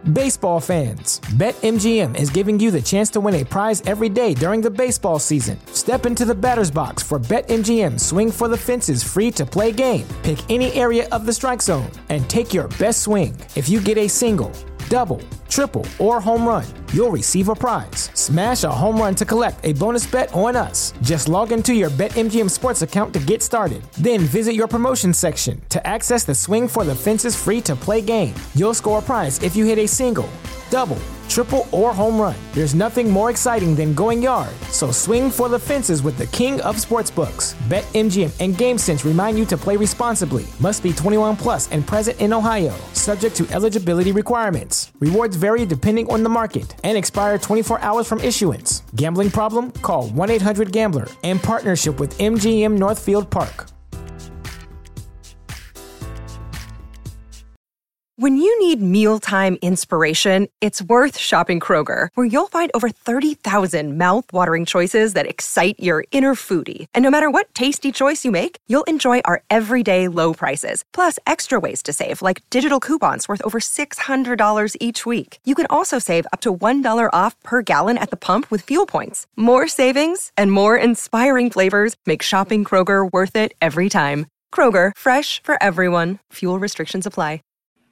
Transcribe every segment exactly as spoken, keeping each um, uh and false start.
Baseball fans, BetMGM is giving you the chance to win a prize every day during the baseball season. Step into the batter's box for BetMGM Swing for the Fences free-to-play game. Pick any area of the strike zone and take your best swing. If you get a single, double, triple, or home run, you'll receive a prize. Smash a home run to collect a bonus bet on us. Just log into your BetMGM Sports account to get started. Then visit your promotion section to access the Swing for the Fences free-to-play game. You'll score a prize if you hit a single, double, triple, or home run. There's nothing more exciting than going yard. So swing for the fences with the king of sportsbooks. BetMGM and GameSense remind you to play responsibly. Must be twenty-one plus and present in Ohio. Subject to eligibility requirements. Rewards vary depending on the market and expire twenty-four hours from issuance. Gambling problem? Call one eight hundred gambler in partnership with M G M Northfield Park. When you need mealtime inspiration, it's worth shopping Kroger, where you'll find over thirty thousand mouth-watering choices that excite your inner foodie. And no matter what tasty choice you make, you'll enjoy our everyday low prices, plus extra ways to save, like digital coupons worth over six hundred dollars each week. You can also save up to one dollar off per gallon at the pump with fuel points. More savings and more inspiring flavors make shopping Kroger worth it every time. Kroger, fresh for everyone. Fuel restrictions apply.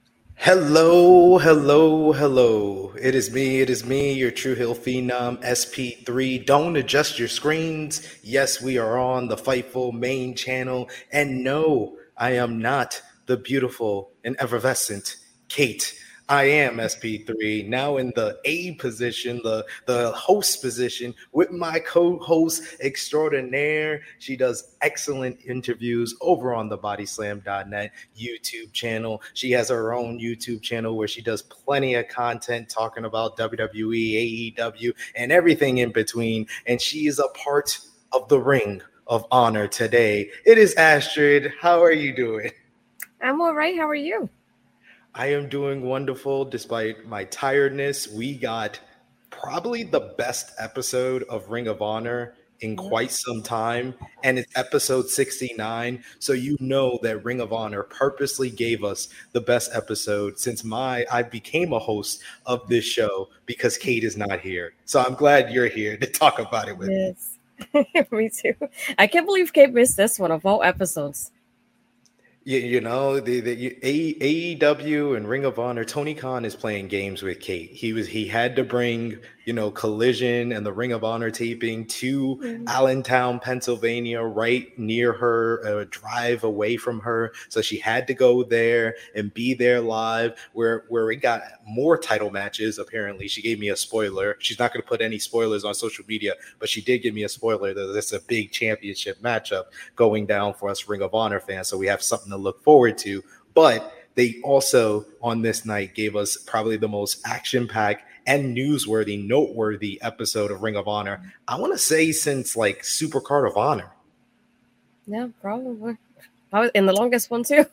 Hello, hello, hello. It is me, it is me, your True Hill Phenom, S P three. Don't adjust your screens. Yes, we are on the Fightful main channel. And no, I am not the beautiful and effervescent Kate. I am S P three, now in the A position, the, the host position, with my co-host extraordinaire. She does excellent interviews over on the body slam dot net YouTube channel. She has her own YouTube channel where she does plenty of content talking about W W E, A E W, and everything in between. And she is a part of the Ring of Honor today. It is Astrid. How are you doing? I'm all right. How are you? I am doing wonderful despite my tiredness. We got probably the best episode of Ring of Honor in quite some time, and it's episode sixty-nine. So you know that Ring of Honor purposely gave us the best episode since my I became a host of this show because Kate is not here. So I'm glad you're here to talk about it with yes. me. Me too. I can't believe Kate missed this one of all episodes. You, you know, the, the A E W and Ring of Honor, Tony Khan is playing games with Kate. He was he had to bring, you know, Collision and the Ring of Honor taping to mm-hmm. Allentown, Pennsylvania, right near her, a drive away from her. So she had to go there and be there live where, where we got more title matches. Apparently, she gave me a spoiler. She's not going to put any spoilers on social media, but she did give me a spoiler that there's a big championship matchup going down for us Ring of Honor fans. So we have something to look forward to. But they also on this night gave us probably the most action-packed and newsworthy, noteworthy episode of Ring of Honor, I want to say since like Supercard of Honor. Yeah, probably. I was in the longest one too.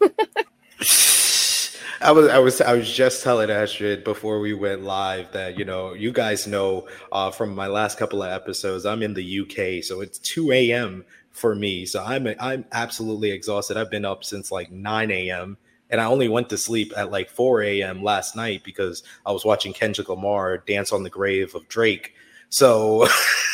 I was I was I was just telling Astrid before we went live that, you know, you guys know uh, from my last couple of episodes, I'm in the U K, so it's two a.m. for me. So I'm I'm absolutely exhausted. I've been up since like nine a.m. and I only went to sleep at like four a.m. last night because I was watching Kendrick Lamar dance on the grave of Drake. So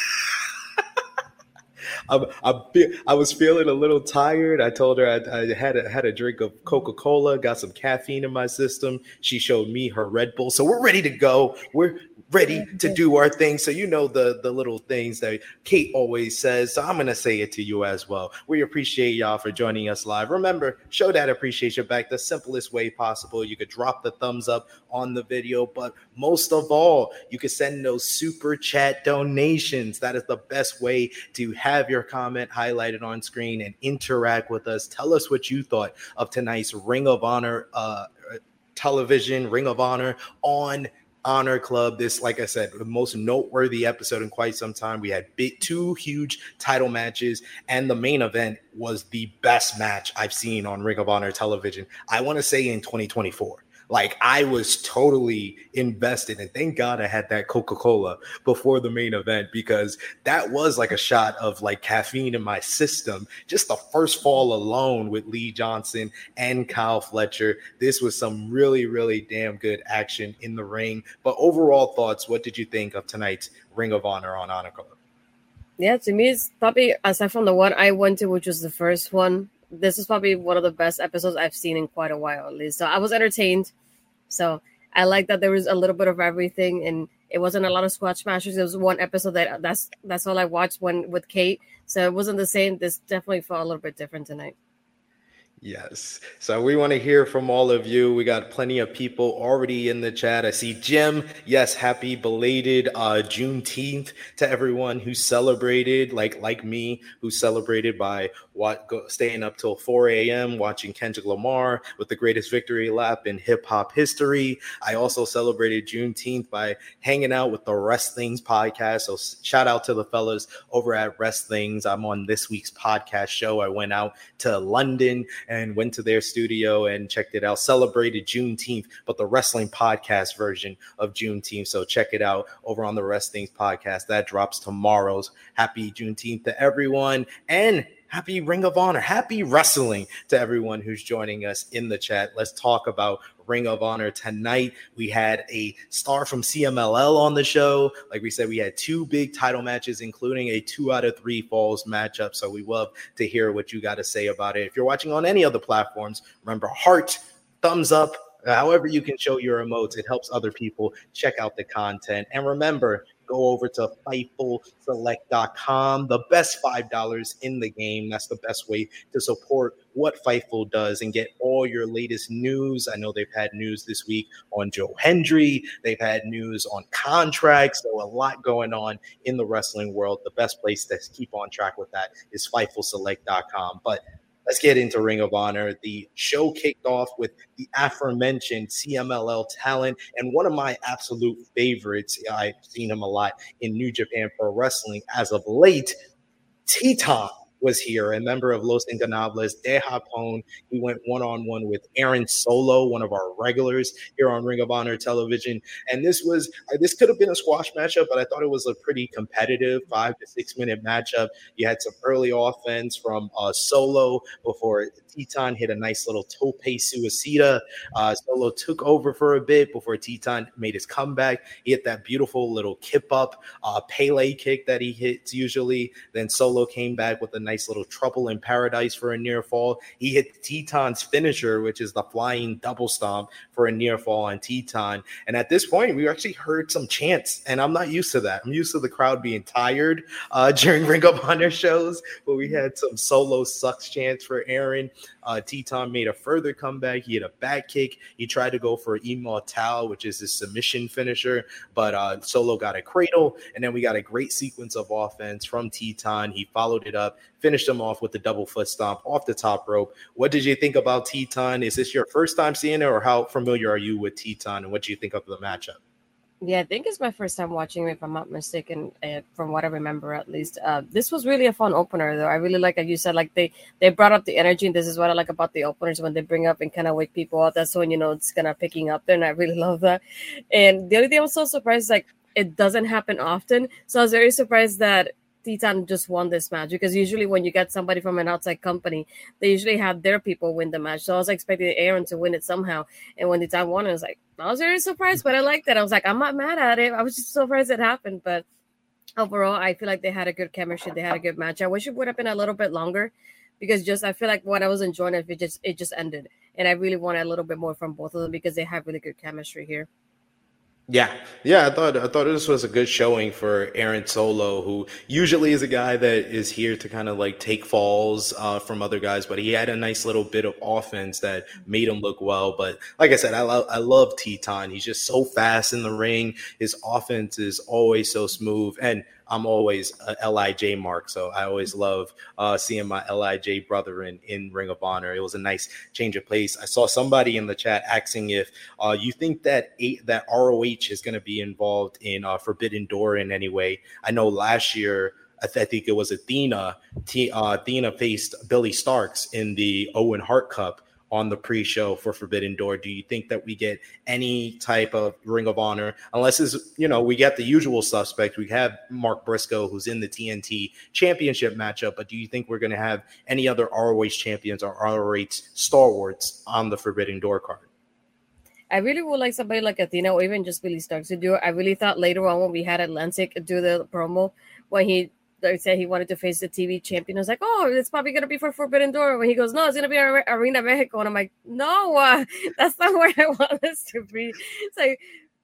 I, I, I was feeling a little tired. I told her I, I had a, had a drink of Coca-Cola, got some caffeine in my system. She showed me her Red Bull. So we're ready to go. We're ready to do our thing. So you know the, the little things that Kate always says. So I'm going to say it to you as well. We appreciate y'all for joining us live. Remember, show that appreciation back the simplest way possible. You could drop the thumbs up on the video, but most of all, you can send those super chat donations. That is the best way to have your comment highlighted on screen and interact with us. Tell us what you thought of tonight's Ring of Honor uh, television, Ring of Honor on Honor Club. This, like I said, the most noteworthy episode in quite some time. We had big, two huge title matches, and the main event was the best match I've seen on Ring of Honor television, I want to say in twenty twenty-four. Like, I was totally invested, and thank God I had that Coca-Cola before the main event, because that was like a shot of like caffeine in my system. Just the first fall alone with Lee Johnson and Kyle Fletcher. This was some really, really damn good action in the ring. But overall thoughts, what did you think of tonight's Ring of Honor on Honor Club? Yeah, to me, it's probably, aside from the one I went to, which was the first one, this is probably one of the best episodes I've seen in quite a while, at least. So I was entertained. So I like that there was a little bit of everything, and it wasn't a lot of squash matches. There was one episode that that's that's all I watched when with Kate. So it wasn't the same. This definitely felt a little bit different tonight. Yes. So we want to hear from all of you. We got plenty of people already in the chat. I see Jim. Yes. Happy belated uh, Juneteenth to everyone who celebrated, like like me, who celebrated by what go, staying up till four a.m. watching Kendrick Lamar with the greatest victory lap in hip hop history. I also celebrated Juneteenth by hanging out with the Wrestlings podcast. So shout out to the fellas over at Wrestlings. I'm on this week's podcast show. I went out to London and went to their studio and checked it out, celebrated Juneteenth, but the wrestling podcast version of Juneteenth. So check it out over on the Wrestling's podcast. That drops tomorrow's. Happy Juneteenth to everyone, and happy Ring of Honor. Happy wrestling to everyone who's joining us in the chat. Let's talk about Ring of Honor tonight. We had a star from C M L L on the show. Like we said, we had two big title matches, including a two out of three falls matchup. So we love to hear what you got to say about it. If you're watching on any other platforms, remember, heart, thumbs up, however you can show your emotes. It helps other people check out the content. And remember, go over to Fightful Select dot com, the best five dollars in the game. That's the best way to support what Fightful does and get all your latest news. I know they've had news this week on Joe Hendry. They've had news on contracts. So a lot going on in the wrestling world. The best place to keep on track with that is Fightful Select dot com. But let's get into Ring of Honor. The show kicked off with the aforementioned C M L L talent and one of my absolute favorites. I've seen him a lot in New Japan Pro Wrestling as of late. Titan was here, a member of Los Ingobernables de Japón. He went one-on-one with Aaron Solo, one of our regulars here on Ring of Honor television. And this was, this could have been a squash matchup, but I thought it was a pretty competitive five to six minute matchup. You had some early offense from uh, Solo before Titan hit a nice little tope suicida. Uh, Solo took over for a bit before Titan made his comeback. He hit that beautiful little kip up uh, Pele kick that he hits usually. Then Solo came back with a nice little trouble in paradise for a near fall. He hit Titan's finisher, which is the flying double stomp, for a near fall on Titan. And at this point, we actually heard some chants, and I'm not used to that. I'm used to the crowd being tired uh, during Ring of Honor shows, but we had some Solo sucks chants for Aaron. Uh, Titan made a further comeback. He hit a back kick. He tried to go for Immortal, which is his submission finisher, but uh, Solo got a cradle, and then we got a great sequence of offense from Titan. He followed it up, finished him off with the double foot stomp off the top rope. What did you think about Titan? Is this your first time seeing it, or how familiar are you with Titan, and what do you think of the matchup? Yeah, I think it's my first time watching it, if I'm not mistaken, uh, from what I remember at least. Uh, this was really a fun opener, though. I really like, like you said, like they, they brought up the energy, and this is what I like about the openers, when they bring up and kind of wake people up. That's when, you know, it's kind of picking up there, and I really love that. And the other thing I was so surprised, like, it doesn't happen often. So I was very surprised that Titan just won this match, because usually when you get somebody from an outside company, they usually have their people win the match. So I was expecting Aaron to win it somehow. And when Titan won, I was like, I was very surprised, but I liked it. I was like, I'm not mad at it. I was just surprised it happened. But overall, I feel like they had a good chemistry. They had a good match. I wish it would have been a little bit longer, because just I feel like what I was enjoying it, it just it just ended. And I really wanted a little bit more from both of them, because they have really good chemistry here. Yeah, yeah, I thought I thought this was a good showing for Aaron Solo, who usually is a guy that is here to kind of like take falls uh, from other guys, but he had a nice little bit of offense that made him look well. But like I said, I love I love Titan. He's just so fast in the ring. His offense is always so smooth, and I'm always a L I J mark, so I always love uh, seeing my L I J brother in, in Ring of Honor. It was a nice change of pace. I saw somebody in the chat asking if uh, you think that eight, that R O H is going to be involved in uh, Forbidden Door in any way. I know last year, I, th- I think it was Athena. T- uh, Athena faced Billy Starks in the Owen Hart Cup on the pre-show for Forbidden Door? Do you think that we get any type of Ring of Honor, unless it's, you know, we get the usual suspect? We have Mark Briscoe, who's in the T N T championship matchup, but do you think we're going to have any other R O H champions or R O H stalwarts on the Forbidden Door card? I really would like somebody like Athena or even just Billy Starks to do it. I really thought later on when we had Atlantic do the promo, when he said he wanted to face the T V champion, I was like, oh, it's probably going to be for Forbidden Door. When he goes, no, it's going to be Arena Mexico. And I'm like, no, uh, that's not where I want this to be. So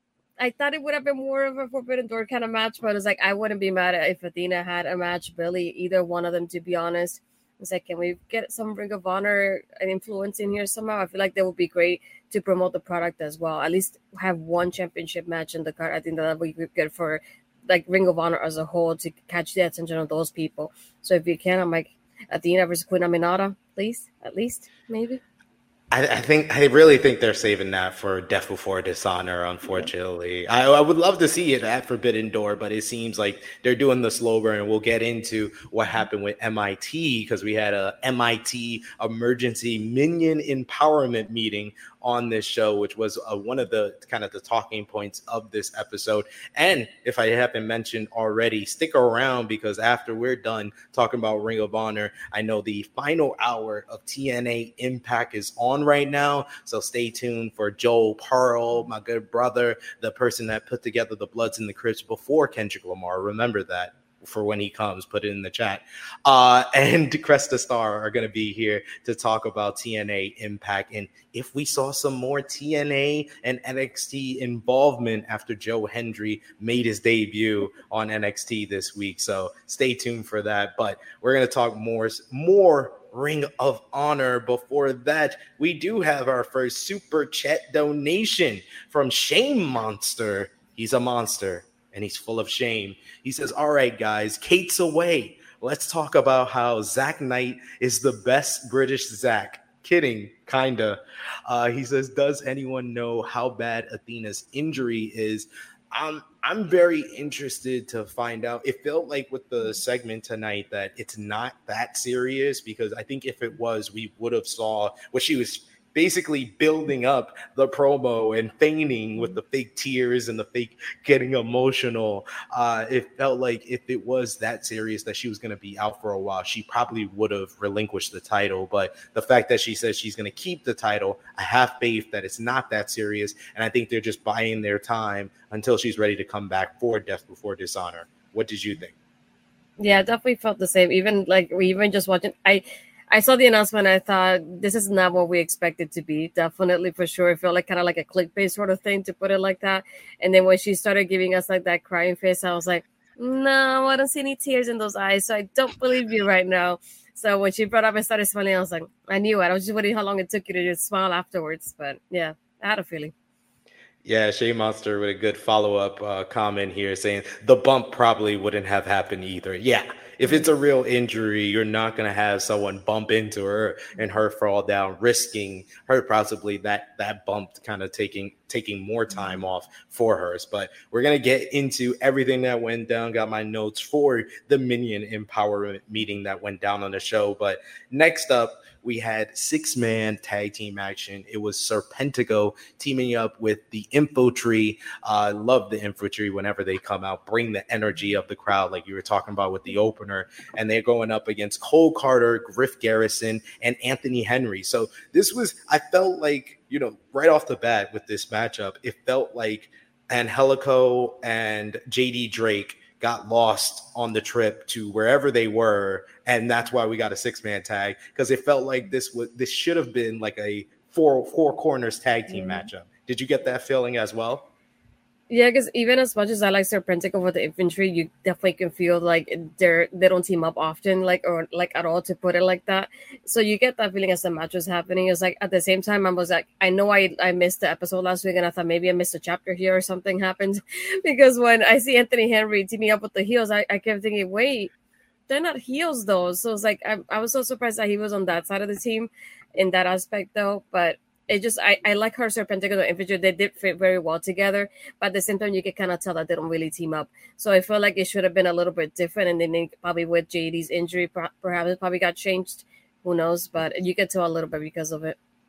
I thought it would have been more of a Forbidden Door kind of match, but it's like, I wouldn't be mad if Athena had a match, Billy, either one of them, to be honest. It's like, can we get some Ring of Honor influence in here somehow? I feel like that would be great to promote the product as well. At least have one championship match in the card. I think that would be good for like Ring of Honor as a whole to catch the attention of those people. So if you can, I'm like, Athena versus Queen Aminata, please, at least, maybe. I, I think I really think they're saving that for Death Before Dishonor, unfortunately. Yeah. I, I would love to see it at Forbidden Door, but it seems like they're doing the slow burn, and we'll get into what happened with M I T, because we had a M I T emergency minion empowerment meeting on this show, which was uh, one of the kind of the talking points of this episode. And if I haven't mentioned already, stick around, because after we're done talking about Ring of Honor, I know the final hour of T N A Impact is on right now. So stay tuned for Joel Pearl, my good brother, the person that put together the Bloods and the Crips before Kendrick Lamar. Remember that. For when he comes, put it in the chat. Uh, and Cresta Star are going to be here to talk about T N A Impact, and if we saw some more T N A and N X T involvement after Joe Hendry made his debut on N X T this week. So stay tuned for that. But we're going to talk more, more Ring of Honor. Before that, we do have our first super chat donation from Shame Monster. He's a monster, and he's full of shame. He says, all right, guys, Kate's away. Let's talk about how Zach Knight is the best British Zach. Kidding, kinda. Uh, he says, does anyone know how bad Athena's injury is? Um, I'm very interested to find out. It felt like with the segment tonight that it's not that serious, because I think if it was, we would have saw what she was basically building up the promo and feigning with the fake tears and the fake getting emotional. Uh, it felt like if it was that serious that she was going to be out for a while, she probably would have relinquished the title. But the fact that she says she's going to keep the title, I have faith that it's not that serious. And I think they're just buying their time until she's ready to come back for Death Before Dishonor. What did you think? Yeah, I definitely felt the same. Even like we even just watching, I I saw the announcement. I thought this is not what we expected to be. Definitely, for sure. It felt like kind of like a clickbait sort of thing, to put it like that. And then when she started giving us like that crying face, I was like, no, I don't see any tears in those eyes. So I don't believe you right now. So when she brought up and started smiling, I was like, I knew it. I was just wondering how long it took you to just smile afterwards. But yeah, I had a feeling. Yeah, Shea Monster with a good follow-up uh, comment here saying the bump probably wouldn't have happened either. Yeah, if it's a real injury, you're not going to have someone bump into her and her fall down, risking her possibly that that bump kind of taking taking more time off for hers. But we're going to get into everything that went down. Got my notes for the Minion Empowerment meeting that went down on the show. But next up, we had six-man tag team action. It was Serpentico teaming up with the Infantry. I uh, love the Infantry whenever they come out, bring the energy of the crowd like you were talking about with the opener. And they're going up against Cole Carter, Griff Garrison, and Anthony Henry. So this was, I felt like, you know, right off the bat with this matchup, it felt like Angelico and J D Drake got lost on the trip to wherever they were, and that's why we got a six-man tag, because it felt like this was this should have been like a four four corners tag team mm-hmm. matchup. Did you get that feeling as well? Yeah, because even as much as I like Serpentico with the Infantry, you definitely can feel like they're they don't team up often, like or like at all, to put it like that. So you get that feeling as the match was happening. It's like at the same time I was like, I know I I missed the episode last week, and I thought maybe I missed a chapter here or something happened, because when I see Anthony Henry teaming up with the heels, I, I kept thinking, wait, they're not heels though. So it's like I I was so surprised that he was on that side of the team in that aspect though, but. It just, I, I like her Serpentico and Infantry. They did fit very well together, but at the same time, you can kind of tell that they don't really team up. So I feel like it should have been a little bit different. And then probably with J D's injury, perhaps it probably got changed. Who knows? But you can tell a little bit because of it.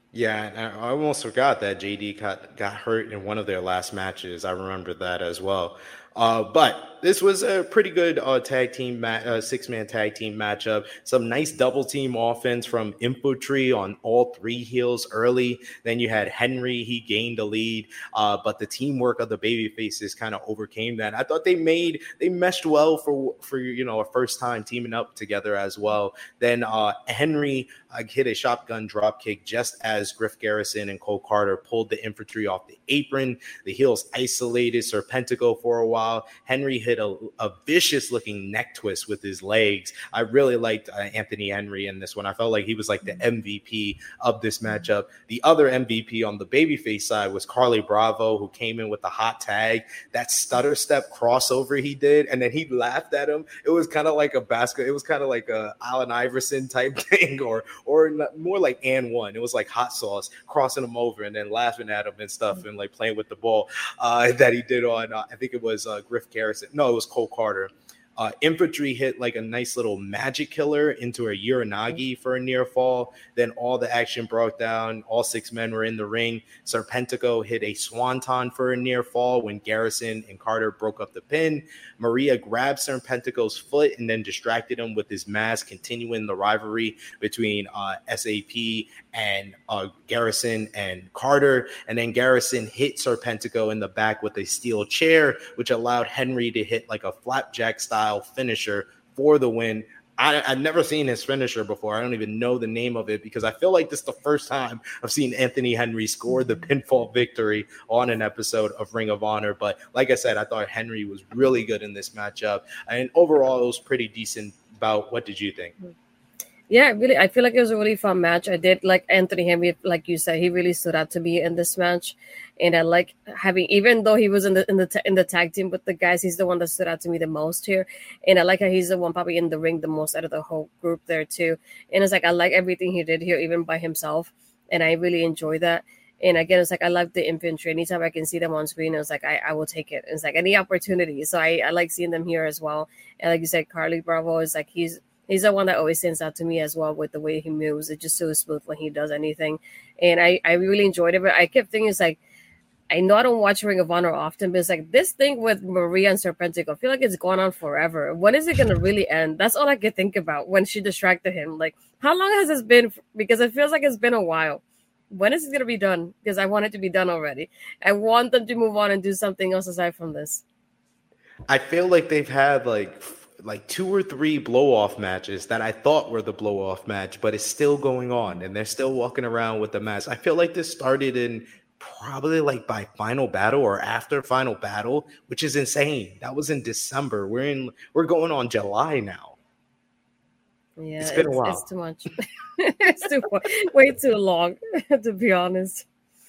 Yeah, and I I almost forgot that J D got, got hurt in one of their last matches. I remember that as well. Uh, but this was a pretty good uh, tag team, ma- uh, six man tag team matchup. Some nice double team offense from Infantry on all three heels early. Then you had Henry, he gained a lead, uh, but the teamwork of the baby faces kind of overcame that. I thought they made they meshed well for for you know a first time teaming up together as well. Then uh, Henry uh, hit a shotgun drop kick just as Griff Garrison and Cole Carter pulled the Infantry off the apron. The heels isolated Serpentico for a while. Henry hit a, a vicious looking neck twist with his legs. I really liked uh, Anthony Henry in this one. I felt like he was like the M V P of this matchup. The other M V P on the babyface side was Carly Bravo, who came in with the hot tag. That stutter step crossover he did, and then he laughed at him. It was kind of like a basket. It was kind of like a Allen Iverson type thing, or or more like and one. It was like hot sauce crossing him over and then laughing at him and stuff and like playing with the ball uh, that he did on. Uh, I think it was uh, Griff Garrison. No, it was Cole Carter. Uh, Infantry hit like a nice little magic killer into a Uranagi for a near fall. Then all the action broke down. All six men were in the ring. Serpentico hit a swanton for a near fall when Garrison and Carter broke up the pin. Maria grabbed Serpentico's foot and then distracted him with his mask, continuing the rivalry between uh, S A P and uh, Garrison and Carter. And then Garrison hit Serpentico in the back with a steel chair, which allowed Henry to hit like a flapjack style finisher for the win. I, I've never seen his finisher before. I don't even know the name of it because I feel like this is the first time I've seen Anthony Henry score the pinfall victory on an episode of Ring of Honor. But like I said, I thought Henry was really good in this matchup. And overall, it was pretty decent bout. What did you think? Yeah, really, I feel like it was a really fun match. I did like Anthony Henry, like you said, he really stood out to me in this match, and I like having, even though he was in the in the ta- in the tag team with the guys, he's the one that stood out to me the most here, and I like how he's the one probably in the ring the most out of the whole group there too. And it's like I like everything he did here, even by himself, and I really enjoy that. And again, it's like I love the Infantry. Anytime I can see them on screen, it's like I, I will take it. It's like any opportunity, so I, I like seeing them here as well. And like you said, Carly Bravo is like he's. He's the one that always stands out to me as well with the way he moves. It's just so smooth when he does anything. And I, I really enjoyed it. But I kept thinking, it's like, I know I don't watch Ring of Honor often, but it's like this thing with Maria and Serpentico, I feel like it's gone on forever. When is it going to really end? That's all I could think about when she distracted him. Like, how long has this been? Because it feels like it's been a while. When is it going to be done? Because I want it to be done already. I want them to move on and do something else aside from this. I feel like they've had like like two or three blow off matches that I thought were the blow off match, but it's still going on and they're still walking around with the mask. I feel like this started in probably like by Final Battle or after Final Battle, which is insane. That was in December. We're in, we're going on July now. Yeah, it's been it's, a while. It's too much. It's too way too long, to be honest.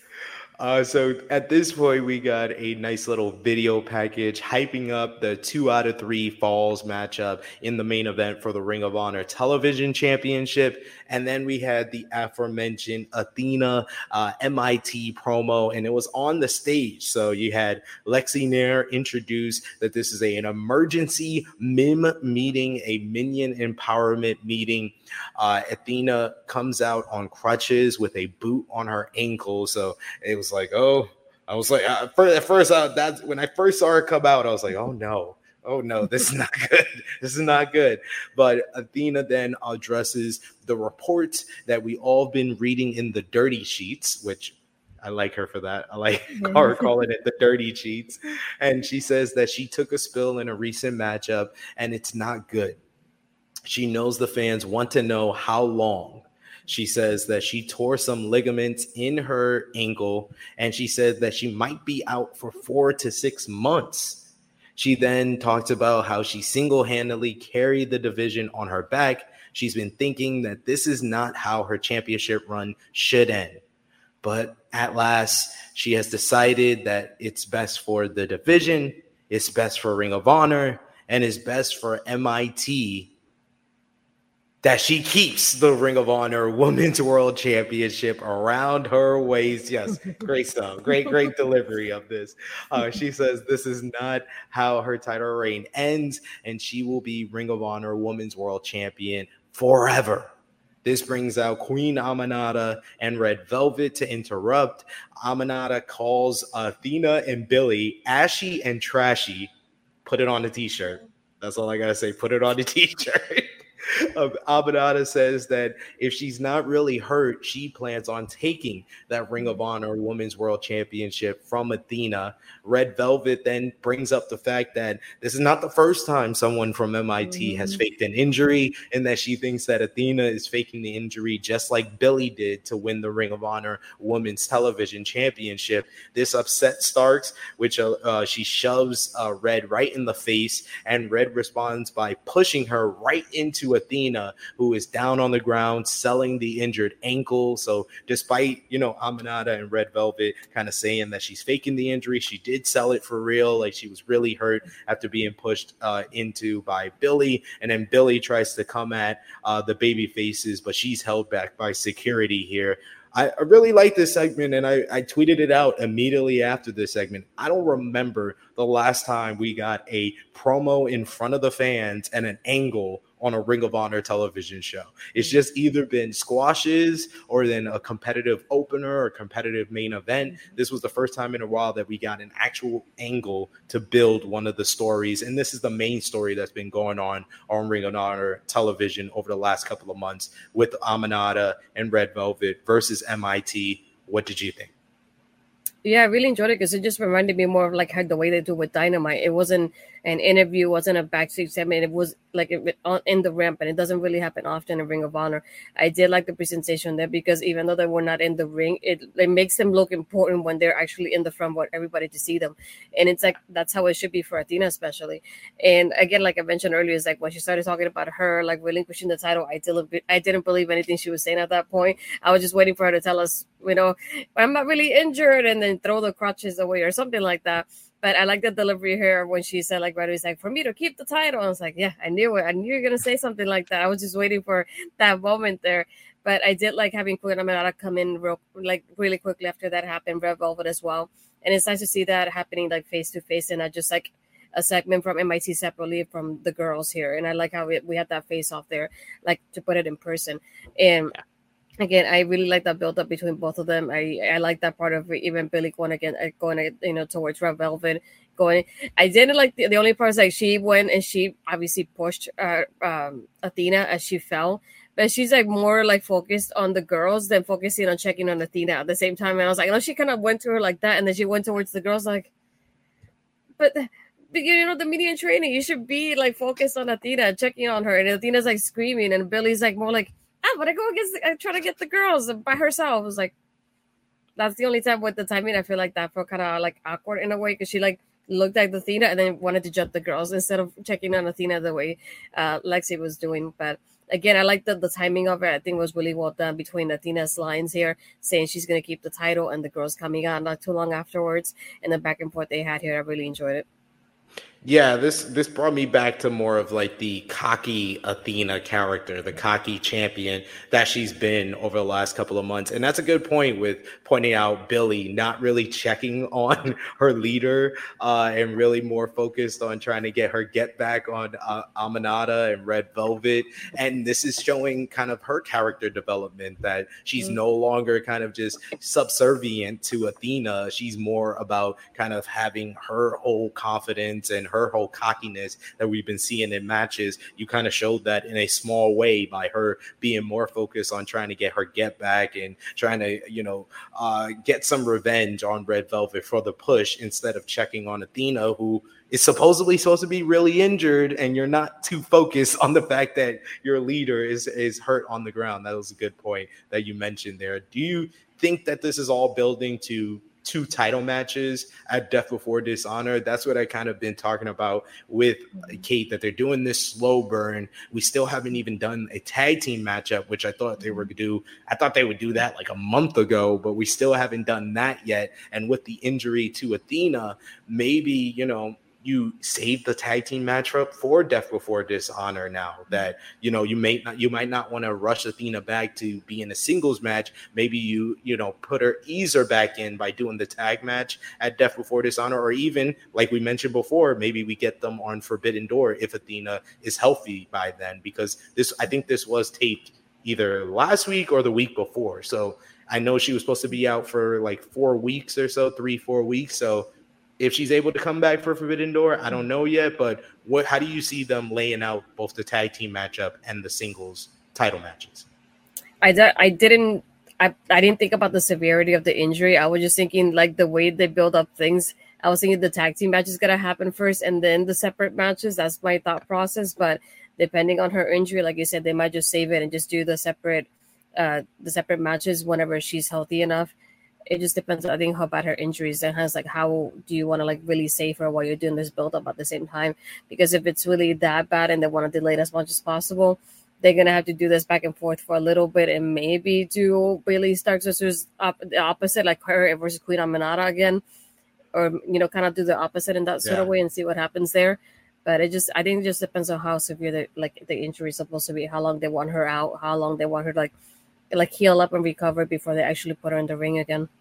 Uh, so at this point, we got a nice little video package hyping up the two out of three falls matchup in the main event for the Ring of Honor Television Championship. And then we had the aforementioned Athena uh, M I T promo, and it was on the stage. So you had Lexi Nair introduce that this is a, an emergency M I M meeting, a minion empowerment meeting. Uh, Athena comes out on crutches with a boot on her ankle. So it was like, oh, I was like, uh, for, at first, uh, that's when I first saw her come out, I was like, oh no. Oh no, this is not good. This is not good. But Athena then addresses the reports that we all been reading in the dirty sheets, which I like her for that. I like her calling it the dirty sheets. And she says that she took a spill in a recent matchup and it's not good. She knows the fans want to know how long. She says that she tore some ligaments in her ankle, and she said that she might be out for four to six months. She then talked about how she single-handedly carried the division on her back. She's been thinking that this is not how her championship run should end. But at last, she has decided that it's best for the division, it's best for Ring of Honor, and it's best for M I T that she keeps the Ring of Honor Women's World Championship around her waist. Yes, great stuff. Great, great delivery of this. Uh, she says this is not how her title reign ends, and she will be Ring of Honor Women's World Champion forever. This brings out Queen Aminata and Red Velvet to interrupt. Aminata calls Athena and Billy ashy and trashy. Put it on a t-shirt. That's all I gotta say. Put it on a t-shirt. Um, Aminata says that if she's not really hurt, she plans on taking that Ring of Honor Women's World Championship from Athena. Red Velvet then brings up the fact that this is not the first time someone from M I T has faked an injury, and that she thinks that Athena is faking the injury just like Billy did to win the Ring of Honor Women's Television Championship. This upset Starks, which uh, uh, she shoves uh, Red right in the face, and Red responds by pushing her right into Athena, who is down on the ground selling the injured ankle. So despite, you know, Aminata and Red Velvet kind of saying that she's faking the injury, she did sell it for real. Like, she was really hurt after being pushed uh, into by Billy. And then Billy tries to come at uh, the baby faces, but she's held back by security here. I, I really like this segment, and I, I tweeted it out immediately after this segment. I don't remember the last time we got a promo in front of the fans and an angle on a Ring of Honor television show. It's just either been squashes or then a competitive opener or competitive main event. This was the first time in a while that we got an actual angle to build one of the stories. And this is the main story that's been going on on Ring of Honor television over the last couple of months with Aminata and Red Velvet versus M I T. What did you think? Yeah, I really enjoyed it because it just reminded me more of like how the way they do with Dynamite. It wasn't an interview, wasn't a backstage segment. It was like it, on, in the ramp, and it doesn't really happen often in Ring of Honor. I did like the presentation there because even though they were not in the ring, it, it makes them look important when they're actually in the front for everybody to see them. And it's like, that's how it should be for Athena especially. And again, like I mentioned earlier, it's like when she started talking about her like relinquishing the title, I didn't, I didn't believe anything she was saying at that point. I was just waiting for her to tell us, you know, I'm not really injured, and then throw the crutches away or something like that. But I like the delivery here when she said, like, right, it's like, for me to keep the title. I was like, yeah, I knew it. I knew you were going to say something like that. I was just waiting for that moment there. But I did like having Queen Aminata come in real, like really quickly after that happened, Red Velvet as well. And it's nice to see that happening like face to face and not just like a segment from M I T separately from the girls here. And I like how we, we had that face off there, like to put it in person. And again, I really like that build up between both of them. I, I like that part of it, even Billy going again, going you know towards Red Velvet. Going, I didn't like the, the only part is like she went and she obviously pushed uh, um, Athena as she fell, but she's like more like focused on the girls than focusing on checking on Athena at the same time. And I was like, no, she kind of went to her like that, and then she went towards the girls like, but. But you know, the media training, you should be like focused on Athena, checking on her, and Athena's like screaming, and Billy's like more like, I'm gonna go against the, try to get the girls by herself. It was like, that's the only time with the timing I feel like that felt kind of like awkward in a way, because she like looked at Athena and then wanted to jump the girls instead of checking on Athena the way uh, Lexi was doing. But again, I like the, the timing of it. I think it was really well done between Athena's lines here, saying she's gonna keep the title, and the girls coming out not too long afterwards, and the back and forth they had here. I really enjoyed it. Yeah, this this brought me back to more of like the cocky Athena character, the cocky champion that she's been over the last couple of months. And that's a good point with pointing out Billy not really checking on her leader uh, and really more focused on trying to get her get back on uh, Aminata and Red Velvet. And this is showing kind of her character development, that she's mm-hmm. no longer kind of just subservient to Athena. She's more about kind of having her whole confidence and her whole cockiness that we've been seeing in matches. You kind of showed that in a small way by her being more focused on trying to get her get back and trying to, you know, uh, get some revenge on Red Velvet for the push, instead of checking on Athena, who is supposedly supposed to be really injured, and you're not too focused on the fact that your leader is, is hurt on the ground. That was a good point that you mentioned there. Do you think that this is all building to two title matches at Death Before Dishonor? That's what I kind of been talking about with Kate, that they're doing this slow burn. We still haven't even done a tag team matchup, which I thought they were going to do. I thought they would do that like a month ago, but we still haven't done that yet. And with the injury to Athena, maybe, you know, you save the tag team matchup for Death Before Dishonor now, that, you know, you may not, you might not want to rush Athena back to be in a singles match. Maybe you, you know, put her, ease her back in by doing the tag match at Death Before Dishonor, or even like we mentioned before, maybe we get them on Forbidden Door if Athena is healthy by then, because this, I think this was taped either last week or the week before. So I know she was supposed to be out for like four weeks or so, three, four weeks. So if she's able to come back for Forbidden Door, I don't know yet. But what? How do you see them laying out both the tag team matchup and the singles title matches? I, d- I didn't I, I didn't think about the severity of the injury. I was just thinking like the way they build up things. I was thinking the tag team match is going to happen first and then the separate matches. That's my thought process. But depending on her injury, like you said, they might just save it and just do the separate uh, the separate matches whenever she's healthy enough. It just depends, I think, how bad her injuries and has like how do you want to like really save her while you're doing this build up at the same time? Because if it's really that bad and they want to delay it as much as possible, they're gonna have to do this back and forth for a little bit and maybe do Bayley Stark versus op- the opposite, like her versus Queen Aminata again, or you know, kind of do the opposite in that sort yeah. of way and see what happens there. But it just, I think, it just depends on how severe the like the injury is supposed to be, how long they want her out, how long they want her to, like like heal up and recover before they actually put her in the ring again.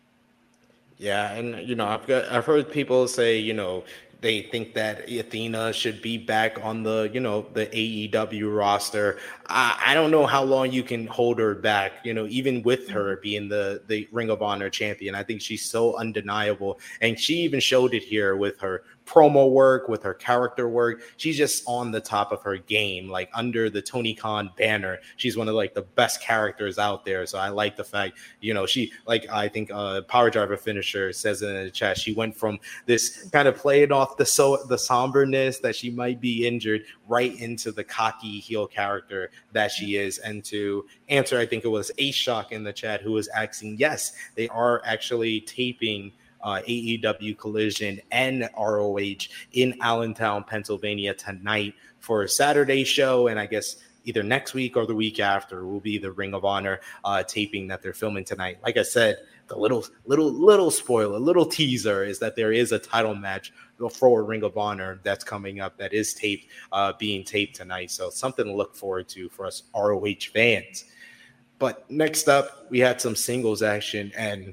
Yeah, and you know, I've got I've heard people say, you know, they think that Athena should be back on the, you know, the A E W roster. I, I don't know how long you can hold her back, you know, even with her being the, the Ring of Honor champion. I think she's so undeniable. And she even showed it here with her promo work, with her character work. She's just on the top of her game, like under the Tony Khan banner. She's one of like the best characters out there. So I like the fact, you know, she like, I think uh Power Driver Finisher says it in the chat. She went from this kind of playing off the so the somberness that she might be injured right into the cocky heel character that she is. And to answer, I think it was Ace Shock in the chat who was asking, yes, they are actually taping Uh, A E W Collision and R O H in Allentown, Pennsylvania tonight for a Saturday show. And I guess either next week or the week after will be the Ring of Honor uh, taping that they're filming tonight. Like I said, the little, little, little spoiler, little teaser is that there is a title match for Ring of Honor that's coming up that is taped, uh, being taped tonight. So something to look forward to for us R O H fans. But next up, we had some singles action, and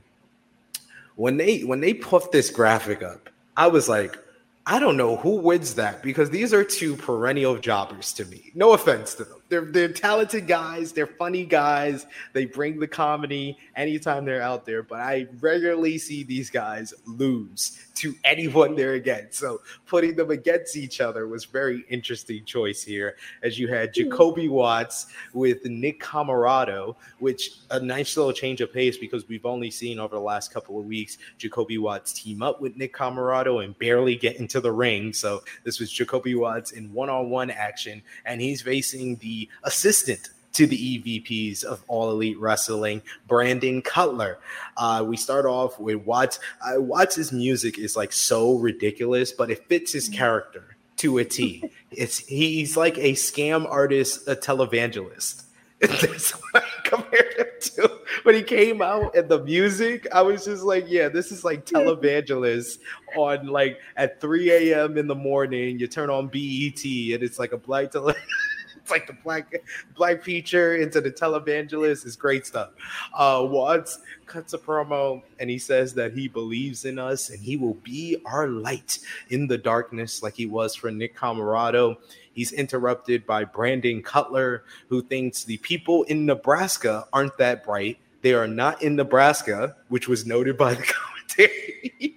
When they when they puffed this graphic up, I was like, I don't know who wins that, because these are two perennial jobbers to me. No offense to them. They're they're talented guys. They're funny guys. They bring the comedy anytime they're out there. But I regularly see these guys lose to anyone they're against. So putting them against each other was very interesting choice here, as you had Jacoby Watts with Nick Comoroto, which a nice little change of pace, because we've only seen over the last couple of weeks Jacoby Watts team up with Nick Comoroto and barely get into the ring. So this was Jacoby Watts in one-on-one action, and he's facing the assistant to the E V Ps of All Elite Wrestling, Brandon Cutler. Uh, we start off with Watts. Uh, Watts' music is like so ridiculous, but it fits his character to a T. It's he's like a scam artist, a televangelist. That's what I compared him to. When he came out and the music, I was just like, yeah, this is like televangelist on like at three a.m. in the morning. You turn on B E T and it's like a black tele. It's like the black black feature into the televangelist. It's great stuff. Uh, Watts cuts a promo and he says that he believes in us and he will be our light in the darkness, like he was for Nick Comoroto. He's interrupted by Brandon Cutler, who thinks the people in Nebraska aren't that bright. They are not in Nebraska, which was noted by the commentary.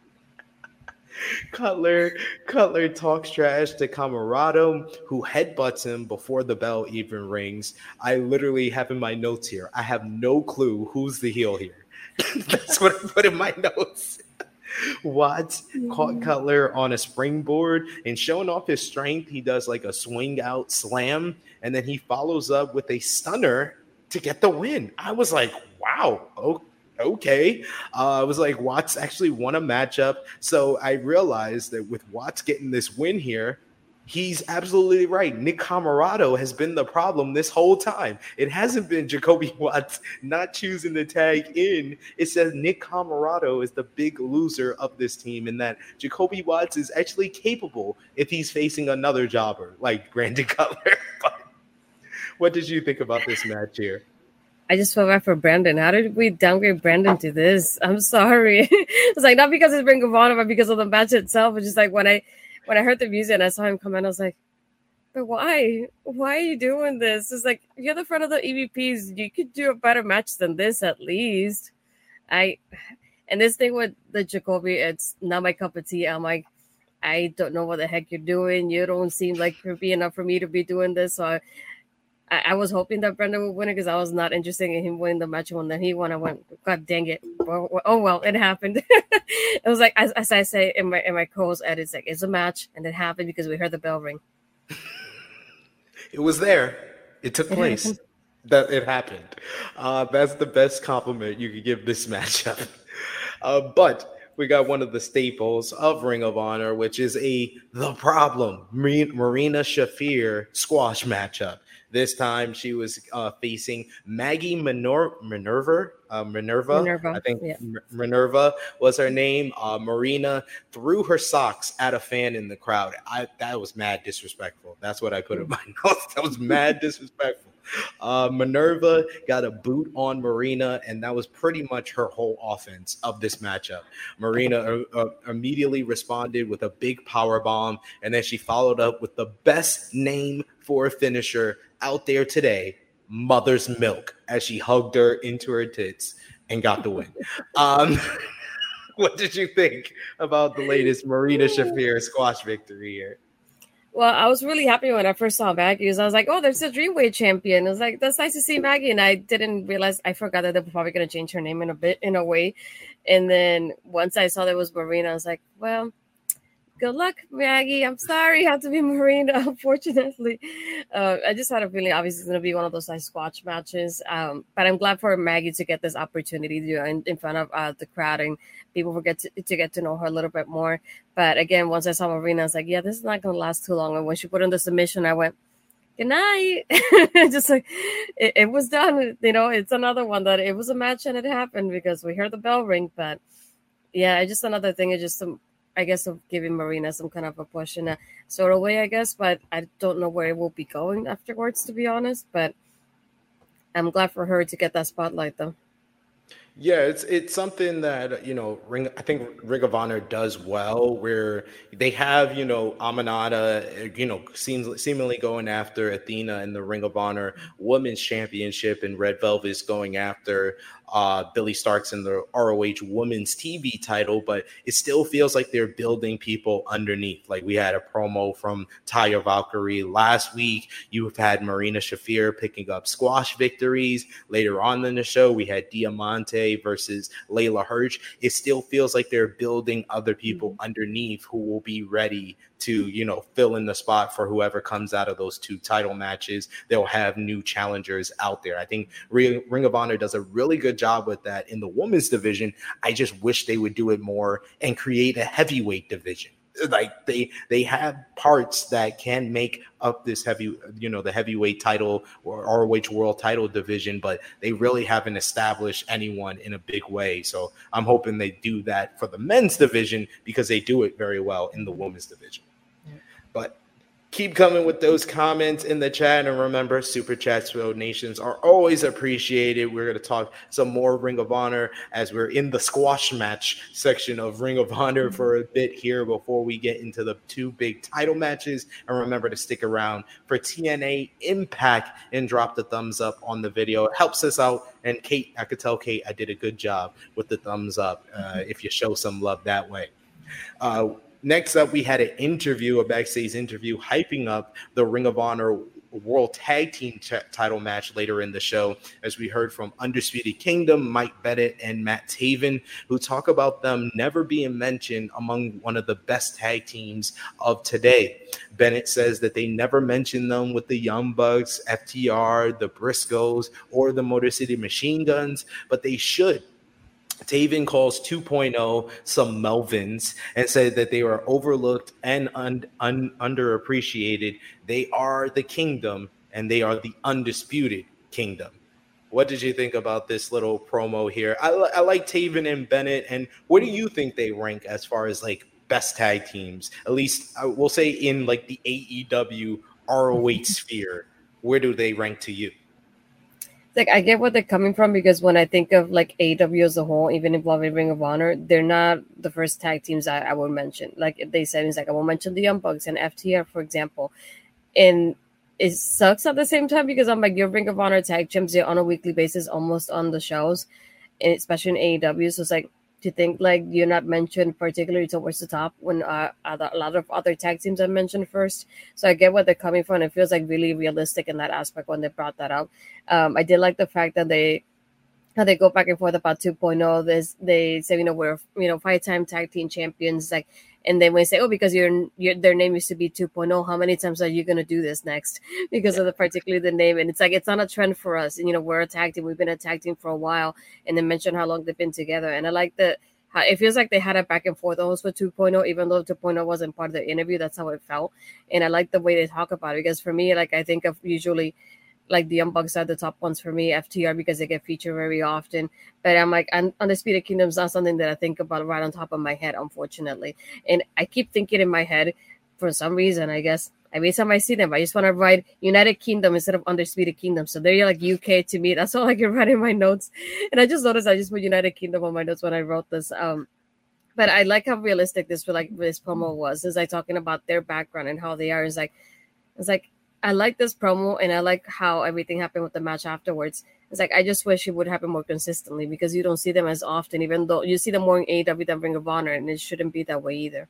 Cutler Cutler talks trash to Comoroto, who headbutts him before the bell even rings. I literally have in my notes here, I have no clue who's the heel here. That's what I put in my notes. Watts mm-hmm. caught Cutler on a springboard, and showing off his strength, he does like a swing out slam, and then he follows up with a stunner to get the win. I was like, wow, okay. Okay, uh, I was like, Watts actually won a matchup. So I realized that with Watts getting this win here, he's absolutely right. Nick Comoroto has been the problem this whole time. It hasn't been Jacoby Watts not choosing to tag in. It says Nick Comoroto is the big loser of this team, and that Jacoby Watts is actually capable if he's facing another jobber like Brandon Cutler. What did you think about this match here? I just felt bad for Brandon. How did we downgrade Brandon to this? I'm sorry. It's like not because it's Ring of Honor, but because of the match itself. It's just like when I when I heard the music and I saw him come in, I was like, but why? Why are you doing this? It's like, you're the front of the E V Ps. You could do a better match than this, at least. I and this thing with the Jacoby, it's not my cup of tea. I'm like, I don't know what the heck you're doing. You don't seem like creepy enough for me to be doing this. So I, I was hoping that Brendan would win it because I was not interested in him winning the match. When then he won, I went, God dang it! Well, oh well, it happened. It was like, as, as I say in my in my co-host edit, it's like, it's a match, and it happened because we heard the bell ring. It was there. It took place. It that it happened. Uh, that's the best compliment you could give this matchup. Uh, but we got one of the staples of Ring of Honor, which is a The Problem Marina Shafir squash matchup. This time she was uh, facing Maggie Minor- Minerva. Uh, Minerva. Minerva. I think yeah. M- Minerva was her name. Uh, Marina threw her socks at a fan in the crowd. I, that was mad disrespectful. That's what I put in my notes. That was mad disrespectful. Uh, Minerva got a boot on Marina, and that was pretty much her whole offense of this matchup. Marina uh, uh, immediately responded with a big power bomb, and then she followed up with the best name for a finisher out there today, Mother's Milk, as she hugged her into her tits and got the win. Um, what did you think about the latest Marina Shafir squash victory here? Well, I was really happy when I first saw Maggie. Because I was like, oh, there's a Dreamweight champion. I was like, that's nice to see Maggie. And I didn't realize, I forgot that they were probably going to change her name in a bit, in a way. And then once I saw there was Marina, I was like, well, good luck, Maggie. I'm sorry you have to be Marina, unfortunately. Uh, I just had a feeling, obviously, it's going to be one of those nice squash matches. Um, but I'm glad for Maggie to get this opportunity to, in, in front of uh, the crowd and people will get to, to get to know her a little bit more. But again, once I saw Marina, I was like, yeah, this is not going to last too long. And when she put in the submission, I went, good night. Just like, it, it was done. You know, it's another one that it was a match and it happened because we heard the bell ring. But yeah, just another thing is just some, I guess, of giving Marina some kind of a push in a sort of way, I guess. But I don't know where it will be going afterwards, to be honest. But I'm glad for her to get that spotlight, though. Yeah, it's it's something that, you know, Ring, I think Ring of Honor does well, where they have, you know, Aminata, you know, seems seemingly going after Athena in the Ring of Honor Women's Championship, and Red Velvet is going after uh, Billy Starks in the R O H Women's T V title, but it still feels like they're building people underneath. Like we had a promo from Taya Valkyrie last week. You've had Marina Shafir picking up squash victories. Later on in the show, we had Diamante versus Layla Hirsch. It still feels like they're building other people underneath who will be ready to, you know, fill in the spot for whoever comes out of those two title matches. They'll have new challengers out there. I think Ring of Honor does a really good job with that in the women's division. I just wish they would do it more and create a heavyweight division. Like they they have parts that can make up this heavy, you know, the heavyweight title or R O H world title division, but they really haven't established anyone in a big way. So I'm hoping they do that for the men's division because they do it very well in the women's division. Yeah. But keep coming with those comments in the chat. And remember, super chats, donations are always appreciated. We're going to talk some more Ring of Honor as we're in the squash match section of Ring of Honor for a bit here before we get into the two big title matches. And remember to stick around for T N A Impact and drop the thumbs up on the video. It helps us out. And Kate, I could tell Kate I did a good job with the thumbs up uh, if you show some love that way. Uh, Next up, we had an interview, a backstage interview, hyping up the Ring of Honor World Tag Team t- title match later in the show, as we heard from Undisputed Kingdom, Mike Bennett and Matt Taven, who talk about them never being mentioned among one of the best tag teams of today. Bennett says that they never mentioned them with the Young Bucks, F T R, the Briscoes, or the Motor City Machine Guns, but they should. Taven calls two point oh some Melvins and said that they are overlooked and un, un, underappreciated. They are the kingdom, and they are the undisputed kingdom. What did you think about this little promo here? I, I like Taven and Bennett, and what do you think they rank as far as like best tag teams? At least I will say in like the A E W R O H sphere, where do they rank to you? Like, I get what they're coming from, because when I think of like A E W as a whole, even involving Ring of Honor, they're not the first tag teams I, I would mention. Like they said, it's like I will mention the Young Bucks and F T R, for example. and it sucks at the same time because I'm like, your Ring of Honor tag champs, they're on a weekly basis almost on the shows, and especially in A E W. So it's like, to think like you're not mentioned particularly towards the top when uh, other, a lot of other tag teams are mentioned first. So I get where they're coming from. It feels like really realistic in that aspect when they brought that up. Um, I did like the fact that they how they go back and forth about two point oh. There's, they say, you know, we're, you know, five-time tag team champions. Like, and then when they say, oh, because your their name used to be two point oh, how many times are you going to do this next? Because yeah. of the particularly the name. And it's like, it's not a trend for us. And, you know, we're a tag team. We've been a tag team for a while. And then mention how long they've been together. And I like that. How it feels like they had a back and forth almost with two point oh, even though two point oh wasn't part of the interview. That's how it felt. And I like the way they talk about it. Because for me, like, I think of usually like the Young Bucks are the top ones for me, F T R, because they get featured very often. But I'm like, Undisputed Kingdom is not something that I think about right on top of my head, unfortunately. And I keep thinking in my head, for some reason, I guess, every time I see them, I just want to write United Kingdom instead of Undisputed Kingdom. So they're like U K to me. That's all I can write in my notes. And I just noticed I just put United Kingdom on my notes when I wrote this. Um, but I like how realistic this like this promo was. It's like talking about their background and how they are. It's like, it's like, I like this promo, and I like how everything happened with the match afterwards. It's like, I just wish it would happen more consistently because you don't see them as often, even though you see them more in A E W than Ring of Honor, and it shouldn't be that way either.